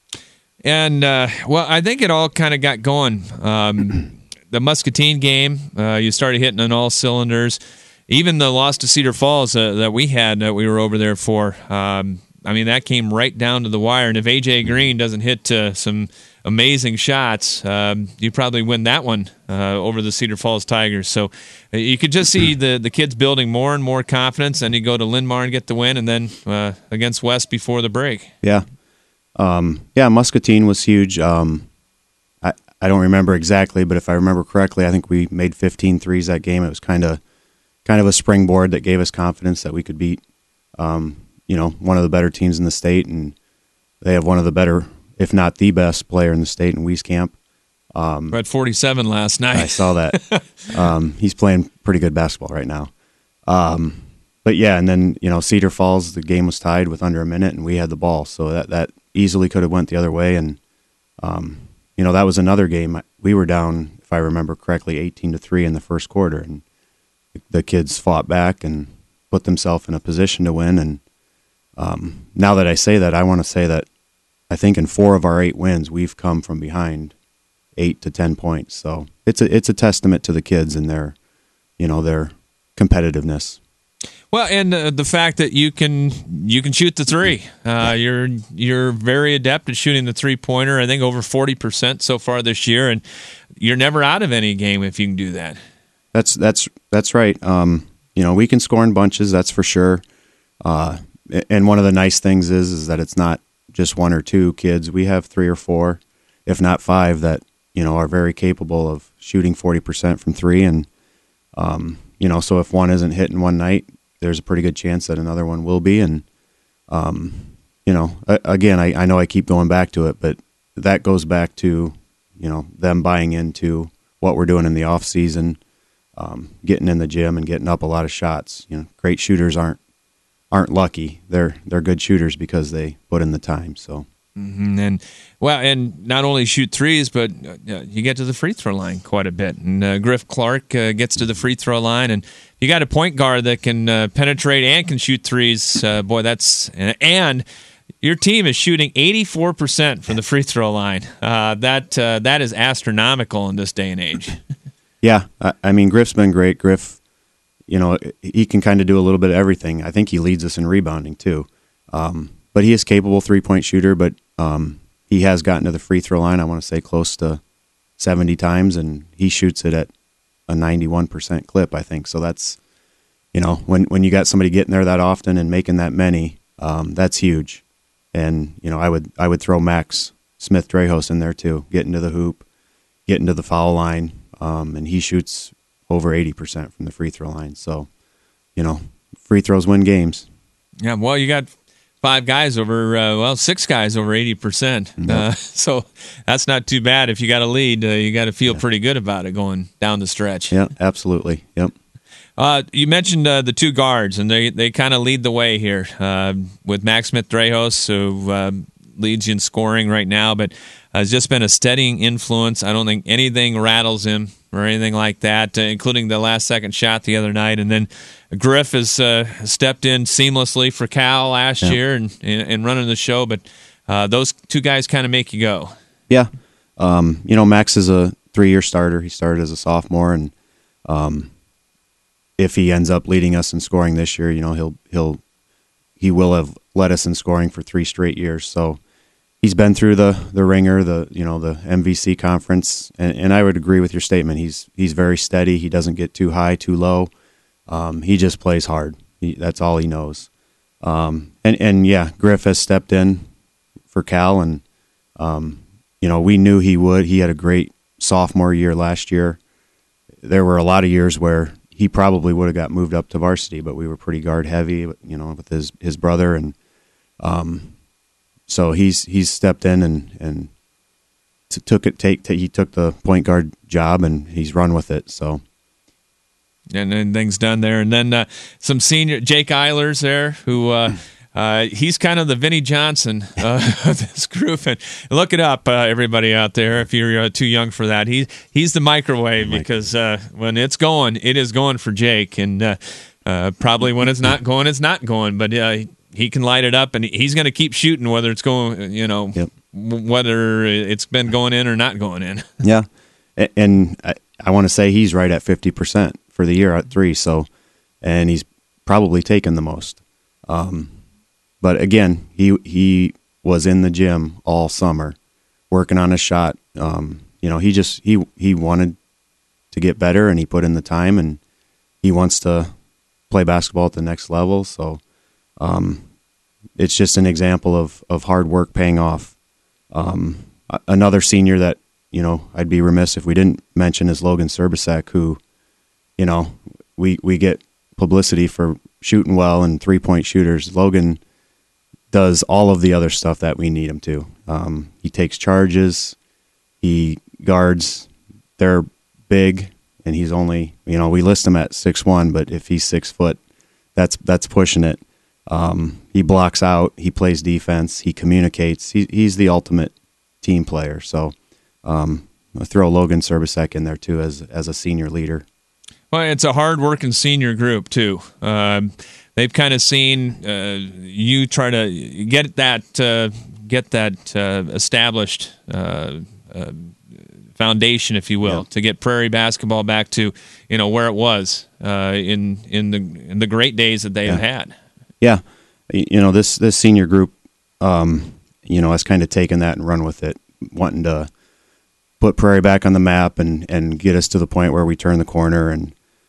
And uh, well, I think it all kind of got going. Um, the Muscatine game, uh, you started hitting on all cylinders. Even the loss to Cedar Falls uh, that we had that we were over there for. Um, I mean, that came right down to the wire. And if A J Green doesn't hit uh, some amazing shots, um, you probably win that one uh, over the Cedar Falls Tigers. So uh, you could just see the, the kids building more and more confidence, and you go to Linn-Mar and get the win, and then uh, against West before the break. Yeah. Um, yeah, Muscatine was huge. Um, I, I don't remember exactly, but if I remember correctly, I think we made fifteen threes that game. It was kind of kind of a springboard that gave us confidence that we could beat um, you know, one of the better teams in the state, and they have one of the better, if not the best player in the state in Wieskamp. Um, We're at forty-seven last night. I saw that. um, he's playing pretty good basketball right now. Um, but yeah, and then, you know, Cedar Falls, the game was tied with under a minute, and we had the ball, so that, that easily could have went the other way. And um, you know, that was another game. We were down, if I remember correctly, eighteen to three in the first quarter, and the kids fought back and put themselves in a position to win. And um, now that I say that, I want to say that I think in four of our eight wins, we've come from behind eight to ten points. So it's a it's a testament to the kids and their, you know, their competitiveness. Well, and uh, the fact that you can you can shoot the three, uh, you're you're very adept at shooting the three pointer. I think over forty percent so far this year, and you're never out of any game if you can do that. That's that's that's right. Um, you know, we can score in bunches, that's for sure. Uh, and one of the nice things is is that it's not just one or two kids. We have three or four, if not five, that, you know, are very capable of shooting forty percent from three. And um, you know, so if one isn't hitting one night, there's a pretty good chance that another one will be. And, um, you know, again, I, I know I keep going back to it, but that goes back to, you know, them buying into what we're doing in the off season, um, getting in the gym and getting up a lot of shots. You know, great shooters aren't aren't lucky. They're they're good shooters because they put in the time. So. Mm-hmm. And well, and not only shoot threes, but uh, you get to the free throw line quite a bit. And uh, Griff Clark uh, gets to the free throw line, and you got a point guard that can uh, penetrate and can shoot threes. Uh, boy, that's and, and Your team is shooting eighty-four percent from the free throw line. Uh, that uh, that is astronomical in this day and age. Yeah, I, I mean, Griff's been great. Griff, you know, he can kind of do a little bit of everything. I think he leads us in rebounding too. Um, but he is capable three-point shooter, but um, he has gotten to the free throw line, I want to say, close to seventy times, and he shoots it at a ninety-one percent clip, I think. So that's, you know, when, when you got somebody getting there that often and making that many, um, that's huge. And, you know, I would I would throw Max Smith-Drehos in there too, getting to the hoop, getting to the foul line, um, and he shoots over eighty percent from the free throw line. So, you know, free throws win games. Yeah, well, you got five guys over, uh, well, six guys over eighty percent. Mm-hmm. Uh, so that's not too bad. If you got a lead, uh, you got to feel yeah. pretty good about it going down the stretch. Yeah, absolutely. Yep. Uh, you mentioned uh, the two guards, and they, they kind of lead the way here uh, with Max Smith-Drehos, who uh, leads you in scoring right now, but has just been a steadying influence. I don't think anything rattles him or anything like that, uh, including the last-second shot the other night. And then Griff has uh, stepped in seamlessly for Cal last yeah. year and, and, and running the show, but uh, those two guys kind of make you go. Yeah. Um, you know, Max is a three-year starter. He started as a sophomore, and um, if he ends up leading us in scoring this year, you know, he'll he'll he will have led us in scoring for three straight years. So he's been through the the ringer, the you know the M V C conference, and, and I would agree with your statement. He's he's very steady. He doesn't get too high, too low. Um, he just plays hard. He, that's all he knows. Um, and and yeah, Griff has stepped in for Cal, and um, you know we knew he would. He had a great sophomore year last year. There were a lot of years where he probably would have got moved up to varsity, but we were pretty guard heavy, you know, with his, his brother, and um, so he's he's stepped in and and t- took it. Take t- he took the point guard job, and he's run with it. So, and then things done there, and then uh, some senior Jake Eilers there, who uh, uh, he's kind of the Vinnie Johnson uh, of this group. And look it up, uh, everybody out there, if you're uh, too young for that. He he's the microwave because uh, when it's going, it is going for Jake, and uh, uh, probably when it's not going, it's not going. But uh, he can light it up, and he's going to keep shooting whether it's going, you know, yep. whether it's been going in or not going in. Yeah, and I, I want to say he's right at fifty percent for the year at three. So, and he's probably taken the most. Um, But again, he he was in the gym all summer, working on his shot. Um, you know, he just he he wanted to get better, and he put in the time, and he wants to play basketball at the next level. So, um, it's just an example of of hard work paying off. Um, another senior that you know I'd be remiss if we didn't mention is Logan Serbisek, who, you know, we we get publicity for shooting well and three point shooters. Logan does all of the other stuff that we need him to. Um, he takes charges, he guards. They're big, and he's only, you know, we list him at six one, but if he's six foot, that's that's pushing it. Um, he blocks out, he plays defense, he communicates. He, he's the ultimate team player. So um, I'll throw Logan Serbisek in there too as as a senior leader. Well, it's a hard-working senior group too. Um, They've kind of seen uh, you try to get that uh, get that uh, established uh, uh, foundation, if you will, yeah. to get Prairie basketball back to you know where it was uh, in in the in the great days that they yeah. have had. Yeah, you know this this senior group, um, you know, has kind of taken that and run with it, wanting to put Prairie back on the map and and get us to the point where we turn the corner. And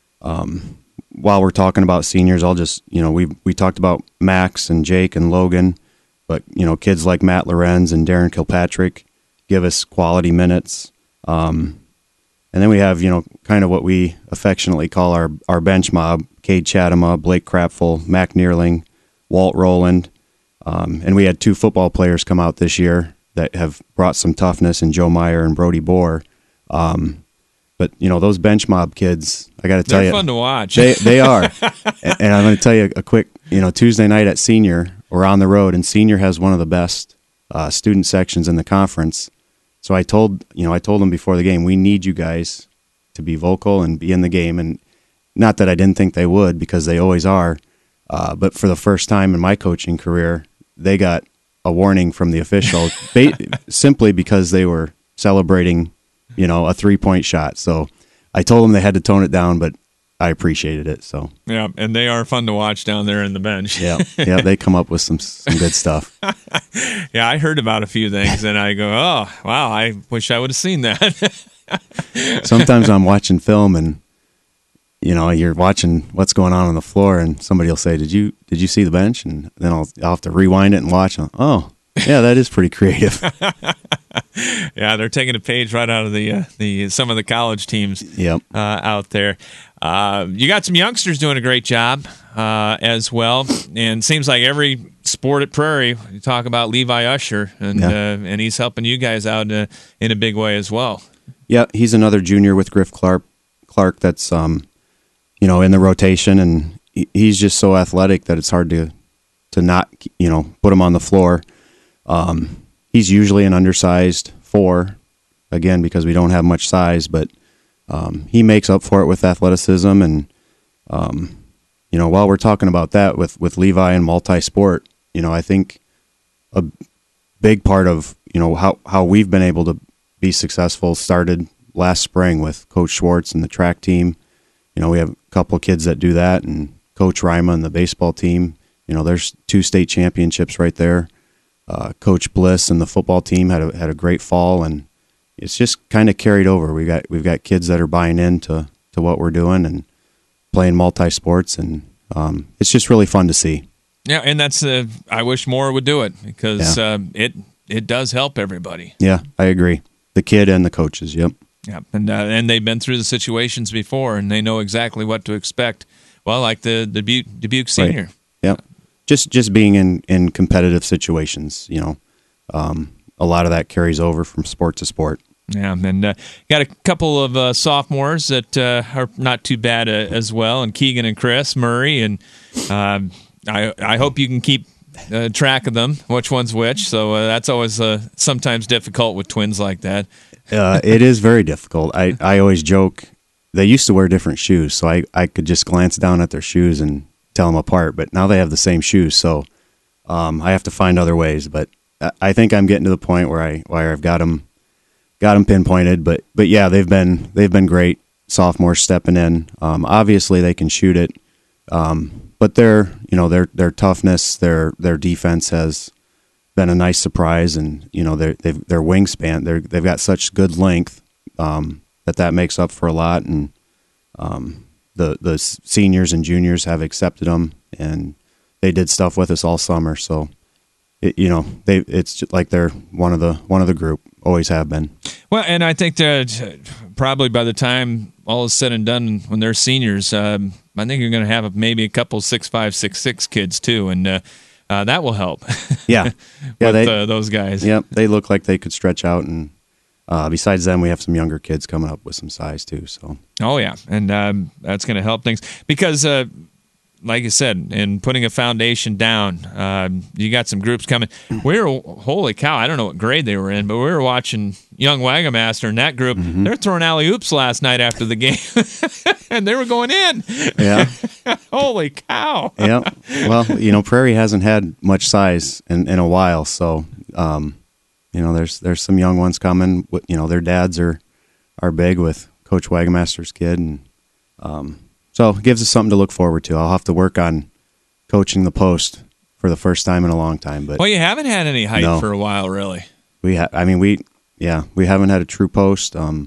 um, while we're talking about seniors, I'll just, you know, we we talked about Max and Jake and Logan, but, you know, kids like Matt Lorenz and Darren Kilpatrick give us quality minutes. Um, and then we have, you know, kind of what we affectionately call our, our bench mob, Cade Chatema, Blake Crapful, Mac Neerling, Walt Rowland. Um, and we had two football players come out this year that have brought some toughness in Joe Meyer and Brody Bohr. Um, But, you know, those bench mob kids, I got to tell They're you. fun to watch. They, they are. and, and I'm going to tell you a quick, you know, Tuesday night at Senior, we're on the road, and Senior has one of the best uh, student sections in the conference. So I told, you know, I told them before the game, we need you guys to be vocal and be in the game. And not that I didn't think they would, because they always are. Uh, but for the first time in my coaching career, they got a warning from the official, ba- simply because they were celebrating, you know, a three point shot. So I told them they had to tone it down, but I appreciated it. So yeah, and they are fun to watch down there in the bench. yeah, yeah, they come up with some some good stuff. Yeah, I heard about a few things, and I go, oh wow, I wish I would have seen that. Sometimes I'm watching film, and you know, you're watching what's going on on the floor, and somebody will say, "Did you did you see the bench?" And then I'll I'll have to rewind it and watch. And, oh, yeah, that is pretty creative. Yeah, they're taking a page right out of the uh, the some of the college teams yep. uh, out there. Uh, you got some youngsters doing a great job uh, as well, and seems like every sport at Prairie, you talk about Levi Usher, and Yeah. uh, and he's helping you guys out uh, in a big way as well. Yeah, he's another junior with Griff Clark. Clark, that's um, you know, in the rotation, and he- he's just so athletic that it's hard to to not, you know, put him on the floor. Um, he's usually an undersized four, again because we don't have much size, but um, he makes up for it with athleticism. And um, you know, while we're talking about that with with Levi and multi-sport, you know, I think a big part of you know how how we've been able to be successful started last spring with Coach Schwartz and the track team. You know, we have a couple of kids that do that, and Coach Rima and the baseball team. You know, there's two state championships right there. Uh, Coach Bliss and the football team had a had a great fall, and it's just kind of carried over. We got we've got kids that are buying into to what we're doing and playing multi sports, and um, it's just really fun to see. Yeah, and that's uh, I wish more would do it because Yeah. um, it it does help everybody. Yeah, I agree. The kid and the coaches. Yep. Yeah, and uh, and they've been through the situations before, and they know exactly what to expect. Well, like the the Dubuque, Dubuque senior. Right. Yep. Just just being in, in competitive situations, you know, um, a lot of that carries over from sport to sport. Yeah, and uh, got a couple of uh, sophomores that uh, are not too bad uh, as well, and Keegan and Chris Murray, and um, I I hope you can keep uh, track of them, which one's which. So uh, that's always uh, sometimes difficult with twins like that. Uh, it is very difficult. I, I always joke, they used to wear different shoes, so I, I could just glance down at their shoes and tell them apart, but now they have the same shoes, so um, I have to find other ways. But I- I think I'm getting to the point where I where I've got them got them pinpointed. But but yeah, they've been they've been great sophomores stepping in. Um, obviously, they can shoot it, um, but their you know their their toughness, their their defense has been a nice surprise, and you know their their wingspan, they they've got such good length um, that that makes up for a lot, and um, the the seniors and juniors have accepted them, and they did stuff with us all summer. So, it, you know, they it's just like they're one of the one of the group, always have been. Well, and I think that probably by the time all is said and done, when they're seniors, um, I think you're going to have maybe a couple six five, six six kids too, and uh, uh, that will help. Yeah, yeah, with they, uh, those guys. Yep, they look like they could stretch out, and uh, besides them, we have some younger kids coming up with some size too. So, Oh yeah, and um, that's going to help things because, uh, like you said, in putting a foundation down, um, you got some groups coming. We were holy cow! I don't know what grade they were in, but we were watching Young Wagamaster and that group. Mm-hmm. They're throwing alley oops last night after the game, and they were going in. yeah. Holy cow! Yeah. Well, you know, Prairie hasn't had much size in, in a while, so um, you know, there's there's some young ones coming. You know, their dads are are big with Coach Wagamaster's kid, and um, so it gives us something to look forward to. I'll have to work on coaching the post for the first time in a long time. But Well, you haven't had any height No. for a while, really. we, ha- I mean, we, yeah, we haven't had a true post. Um,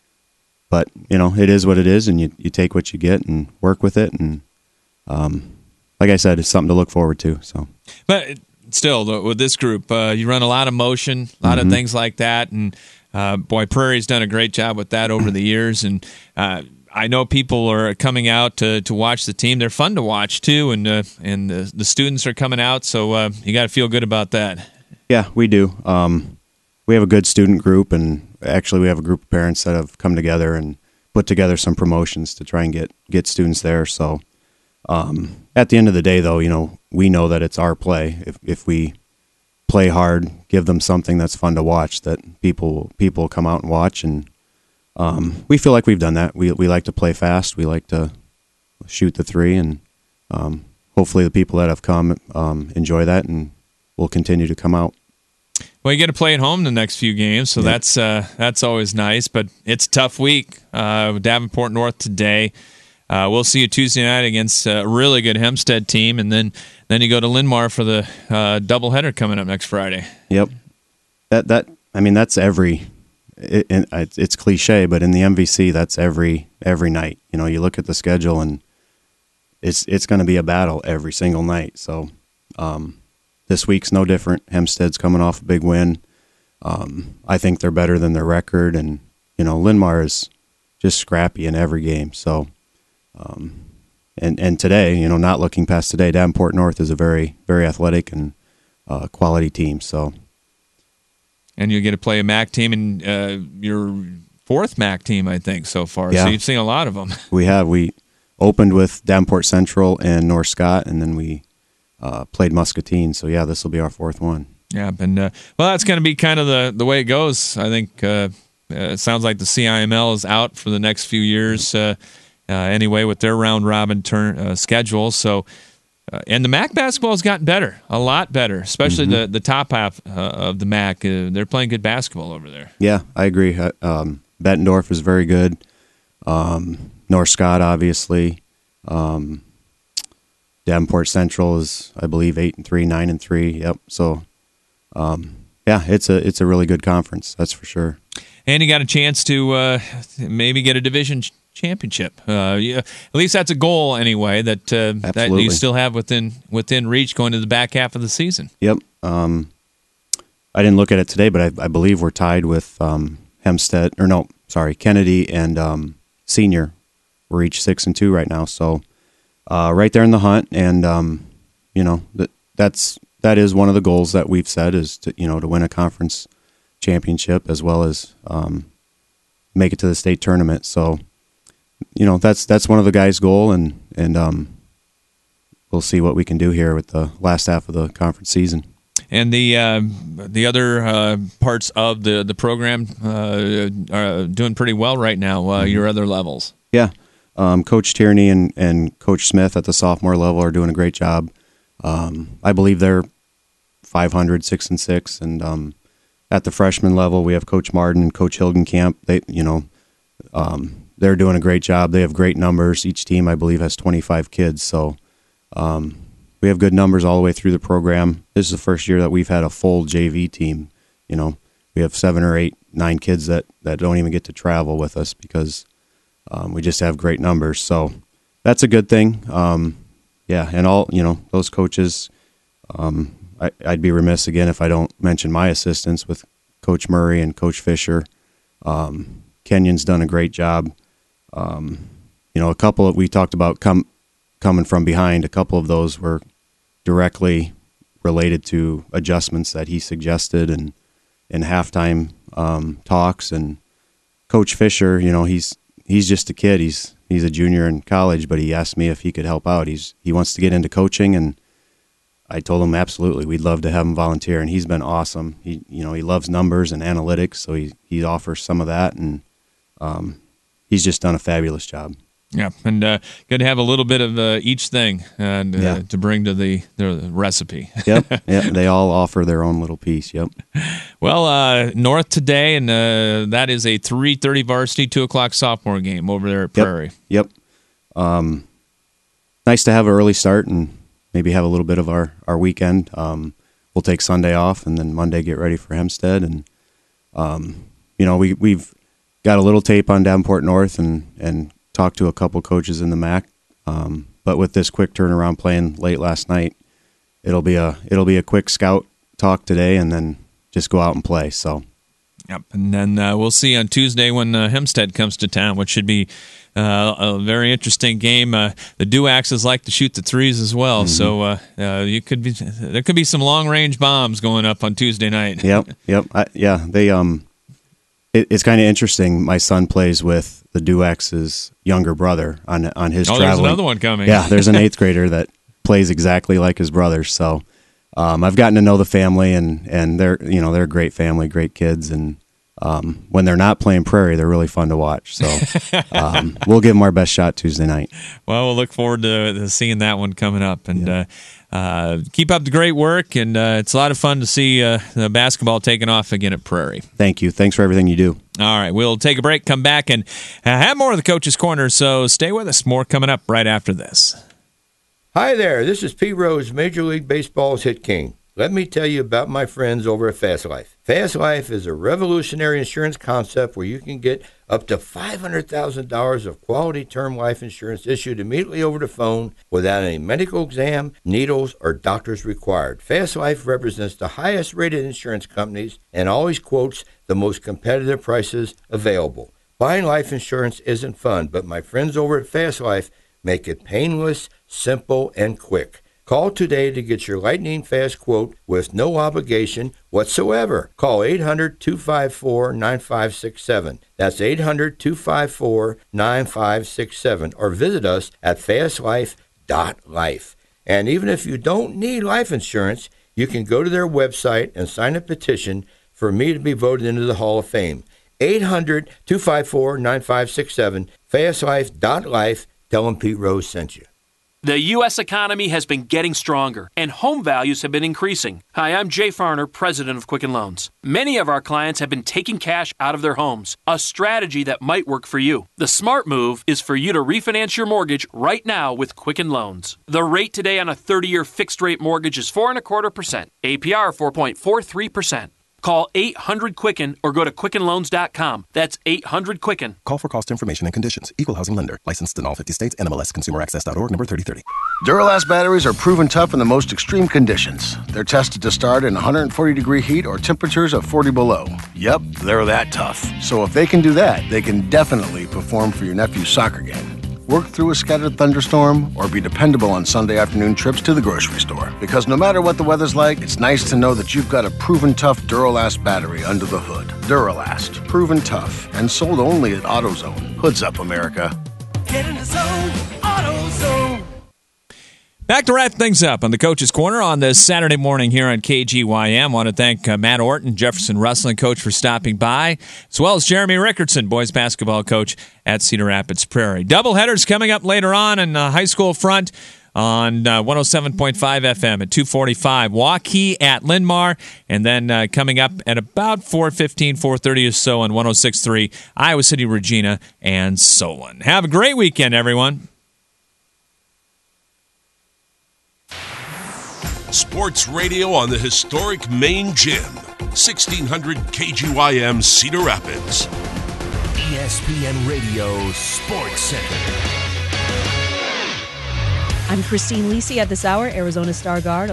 but you know, it is what it is, and you you take what you get and work with it, and um, like I said, it's something to look forward to. So. But still, though, with this group, uh, you run a lot of motion, a lot Mhm. of things like that, and uh, boy, Prairie's done a great job with that over the years. And uh, I know people are coming out to, to watch the team. They're fun to watch too, and uh, and the, the students are coming out, so uh, you got to feel good about that. Yeah, we do. Um, we have a good student group, and actually, we have a group of parents that have come together and put together some promotions to try and get get students there. So, um, at the end of the day, though, you know, we know that it's our play. If if we play hard, give them something that's fun to watch, that people people come out and watch, and um, we feel like we've done that. We we like to play fast. We like to shoot the three, and um, hopefully, the people that have come um, enjoy that and will continue to come out. Well, you get to play at home the next few games, so Yep. that's uh, that's always nice. But it's a tough week. Uh, Davenport North today. Uh, we'll see you Tuesday night against a really good Hempstead team, and then, then you go to Linn-Mar for the uh, doubleheader coming up next Friday. Yep. That that I mean that's every. It, it, it's cliche, but in the M V C, that's every every night. You know, you look at the schedule, and it's it's going to be a battle every single night. So um, this week's no different. Hempstead's coming off a big win. Um, I think they're better than their record, and you know, Linn-Mar is just scrappy in every game. So. Um, and, and today, you know, not looking past today, Davenport North is a very, very athletic and uh, quality team. So, and you get to play a M A C team, and uh, your fourth M A C team, I think, so far. Yeah. So you've seen a lot of them. We have. We opened with Davenport Central and North Scott, and then we uh, played Muscatine. So yeah, this will be our fourth one. Yeah, and uh, well, that's going to be kind of the, the way it goes. I think uh, uh, it sounds like the C I M L is out for the next few years. Uh, Uh, anyway, with their round robin turn uh, schedule, so uh, and the M A C basketball has gotten better, a lot better, especially Mm-hmm. the the top half uh, of the M A C. Uh, they're playing good basketball over there. Yeah, I agree. Uh, Um, Bettendorf is very good. Um, North Scott, obviously. Um, Davenport Central is, I believe, eight and three, nine and three. Yep. So, um, yeah, it's a it's a really good conference. That's for sure. And you got a chance to uh, maybe get a division ch- championship. Uh, yeah, at least that's a goal anyway that uh, that you still have within within reach going to the back half of the season. Yep. Um, I didn't look at it today, but I, I believe we're tied with um, Hempstead, or no, sorry, Kennedy and um, Senior. We're each six and two right now, so uh, right there in the hunt. And um, you know that that's that is one of the goals that we've set is to you know to win a conference championship as well as um, make it to the state tournament. So, you know, that's that's one of the guys' goal, and and um, we'll see what we can do here with the last half of the conference season. And the uh, the other uh, parts of the the program uh, are doing pretty well right now. Uh, your other levels, yeah. Um, Coach Tierney and, and Coach Smith at the sophomore level are doing a great job. Um, I believe they're five hundred, six and six, and um, at the freshman level, we have Coach Martin and Coach Hilgenkamp. They, you know, um, they're doing a great job. They have great numbers. Each team, I believe, has twenty-five kids. So um, we have good numbers all the way through the program. This is the first year that we've had a full J V team. You know, we have seven or eight, nine kids that, that don't even get to travel with us because um, we just have great numbers. So that's a good thing. Um, yeah, and all, you know, those coaches, um, I, I'd be remiss again if I don't mention my assistants with Coach Murray and Coach Fisher. Um, Kenyon's done a great job. Um, you know, a couple of, we talked about come, coming from behind. A couple of those were directly related to adjustments that he suggested and in halftime um, talks. And Coach Fisher, you know, he's he's just a kid. He's he's a junior in college, but he asked me if he could help out. He's he wants to get into coaching, and I told him absolutely, we'd love to have him volunteer, and he's been awesome. He, you know, he loves numbers and analytics, so he he offers some of that, and um, he's just done a fabulous job. Yeah, and uh, good to have a little bit of uh, each thing and uh, Yeah. to bring to the the recipe. Yep, yeah, they all offer their own little piece. Yep. Well, uh, North today, and uh, that is a three thirty varsity, two o'clock sophomore game over there at Yep. Prairie. Yep. Um, nice to have an early start and maybe have a little bit of our, our weekend. Um, we'll take Sunday off and then Monday get ready for Hempstead. And, um, you know, we, we've got a little tape on Davenport North and, and talked to a couple coaches in the M A C. Um, but with this quick turnaround playing late last night, it'll be a it'll be a quick scout talk today and then just go out and play. So, yep. And then uh, we'll see on Tuesday when uh, Hempstead comes to town, which should be uh, a very interesting game. Uh, the Duaxes like to shoot the threes as well, Mhm. so uh, uh, you could be there could be some long range bombs going up on Tuesday night. Yep, yep, I, yeah. They um, it, it's kind of interesting. My son plays with the Duax's younger brother on on his Oh, there's traveling. another one coming. Yeah, there's an eighth grader that plays exactly like his brother. So um, I've gotten to know the family, and and they're you know they're a great family, great kids, and um, when they're not playing Prairie, they're really fun to watch. So um, we'll give them our best shot Tuesday night. Well, we'll look forward to, to seeing that one coming up. And yeah. uh, uh, keep up the great work. And uh, it's a lot of fun to see uh, the basketball taking off again at Prairie. Thank you. Thanks for everything you do. All right. We'll take a break, come back, and have more of the Coach's Corner. So stay with us. More coming up right after this. Hi there. This is Pete Rose, Major League Baseball's Hit King. Let me tell you about my friends over at Fast Life. Fast Life is a revolutionary insurance concept where you can get up to five hundred thousand dollars of quality term life insurance issued immediately over the phone without any medical exam, needles, or doctors required. Fast Life represents the highest rated insurance companies and always quotes the most competitive prices available. Buying life insurance isn't fun, but my friends over at Fast Life make it painless, simple, and quick. Call today to get your lightning fast quote with no obligation whatsoever. Call eight hundred, two five four, nine five six seven. That's eight hundred, two five four, nine five six seven. Or visit us at fast life dot life. And even if you don't need life insurance, you can go to their website and sign a petition for me to be voted into the Hall of Fame. eight hundred, two five four, nine five six seven. fast life dot life. Tell them Pete Rose sent you. The U S economy has been getting stronger, and home values have been increasing. Hi, I'm Jay Farner, president of Quicken Loans. Many of our clients have been taking cash out of their homes, a strategy that might work for you. The smart move is for you to refinance your mortgage right now with Quicken Loans. The rate today on a thirty-year fixed-rate mortgage is four and a quarter percent. A P R four point four three percent. Call eight hundred Quicken or go to quicken loans dot com. That's eight hundred Quicken. Call for cost information and conditions. Equal housing lender. Licensed in all fifty states. N M L S Consumer Access dot org. Number thirty thirty. Duralast batteries are proven tough in the most extreme conditions. They're tested to start in one hundred forty degree heat or temperatures of forty below. Yep, they're that tough. So if they can do that, they can definitely perform for your nephew's soccer game, work through a scattered thunderstorm, or be dependable on Sunday afternoon trips to the grocery store. Because no matter what the weather's like, it's nice to know that you've got a proven tough Duralast battery under the hood. Duralast, proven tough, and sold only at AutoZone. Hoods up, America. Get in the zone, AutoZone. Back to wrap things up on the Coach's Corner on this Saturday morning here on K G Y M. I want to thank uh, Matt Orton, Jefferson Wrestling coach, for stopping by, as well as Jeremy Rickardson, boys basketball coach at Cedar Rapids Prairie. Doubleheaders coming up later on in the high school front on uh, one oh seven point five F M at two forty-five. Waukee at Linn-Mar, and then uh, coming up at about four fifteen, four thirty or so on one oh six point three, Iowa City, Regina, and Solon. Have a great weekend, everyone. Sports radio on the historic main gym, sixteen hundred K G Y M Cedar Rapids. E S P N Radio Sports Center. I'm Christine Lisi at this hour, Arizona Star Guard.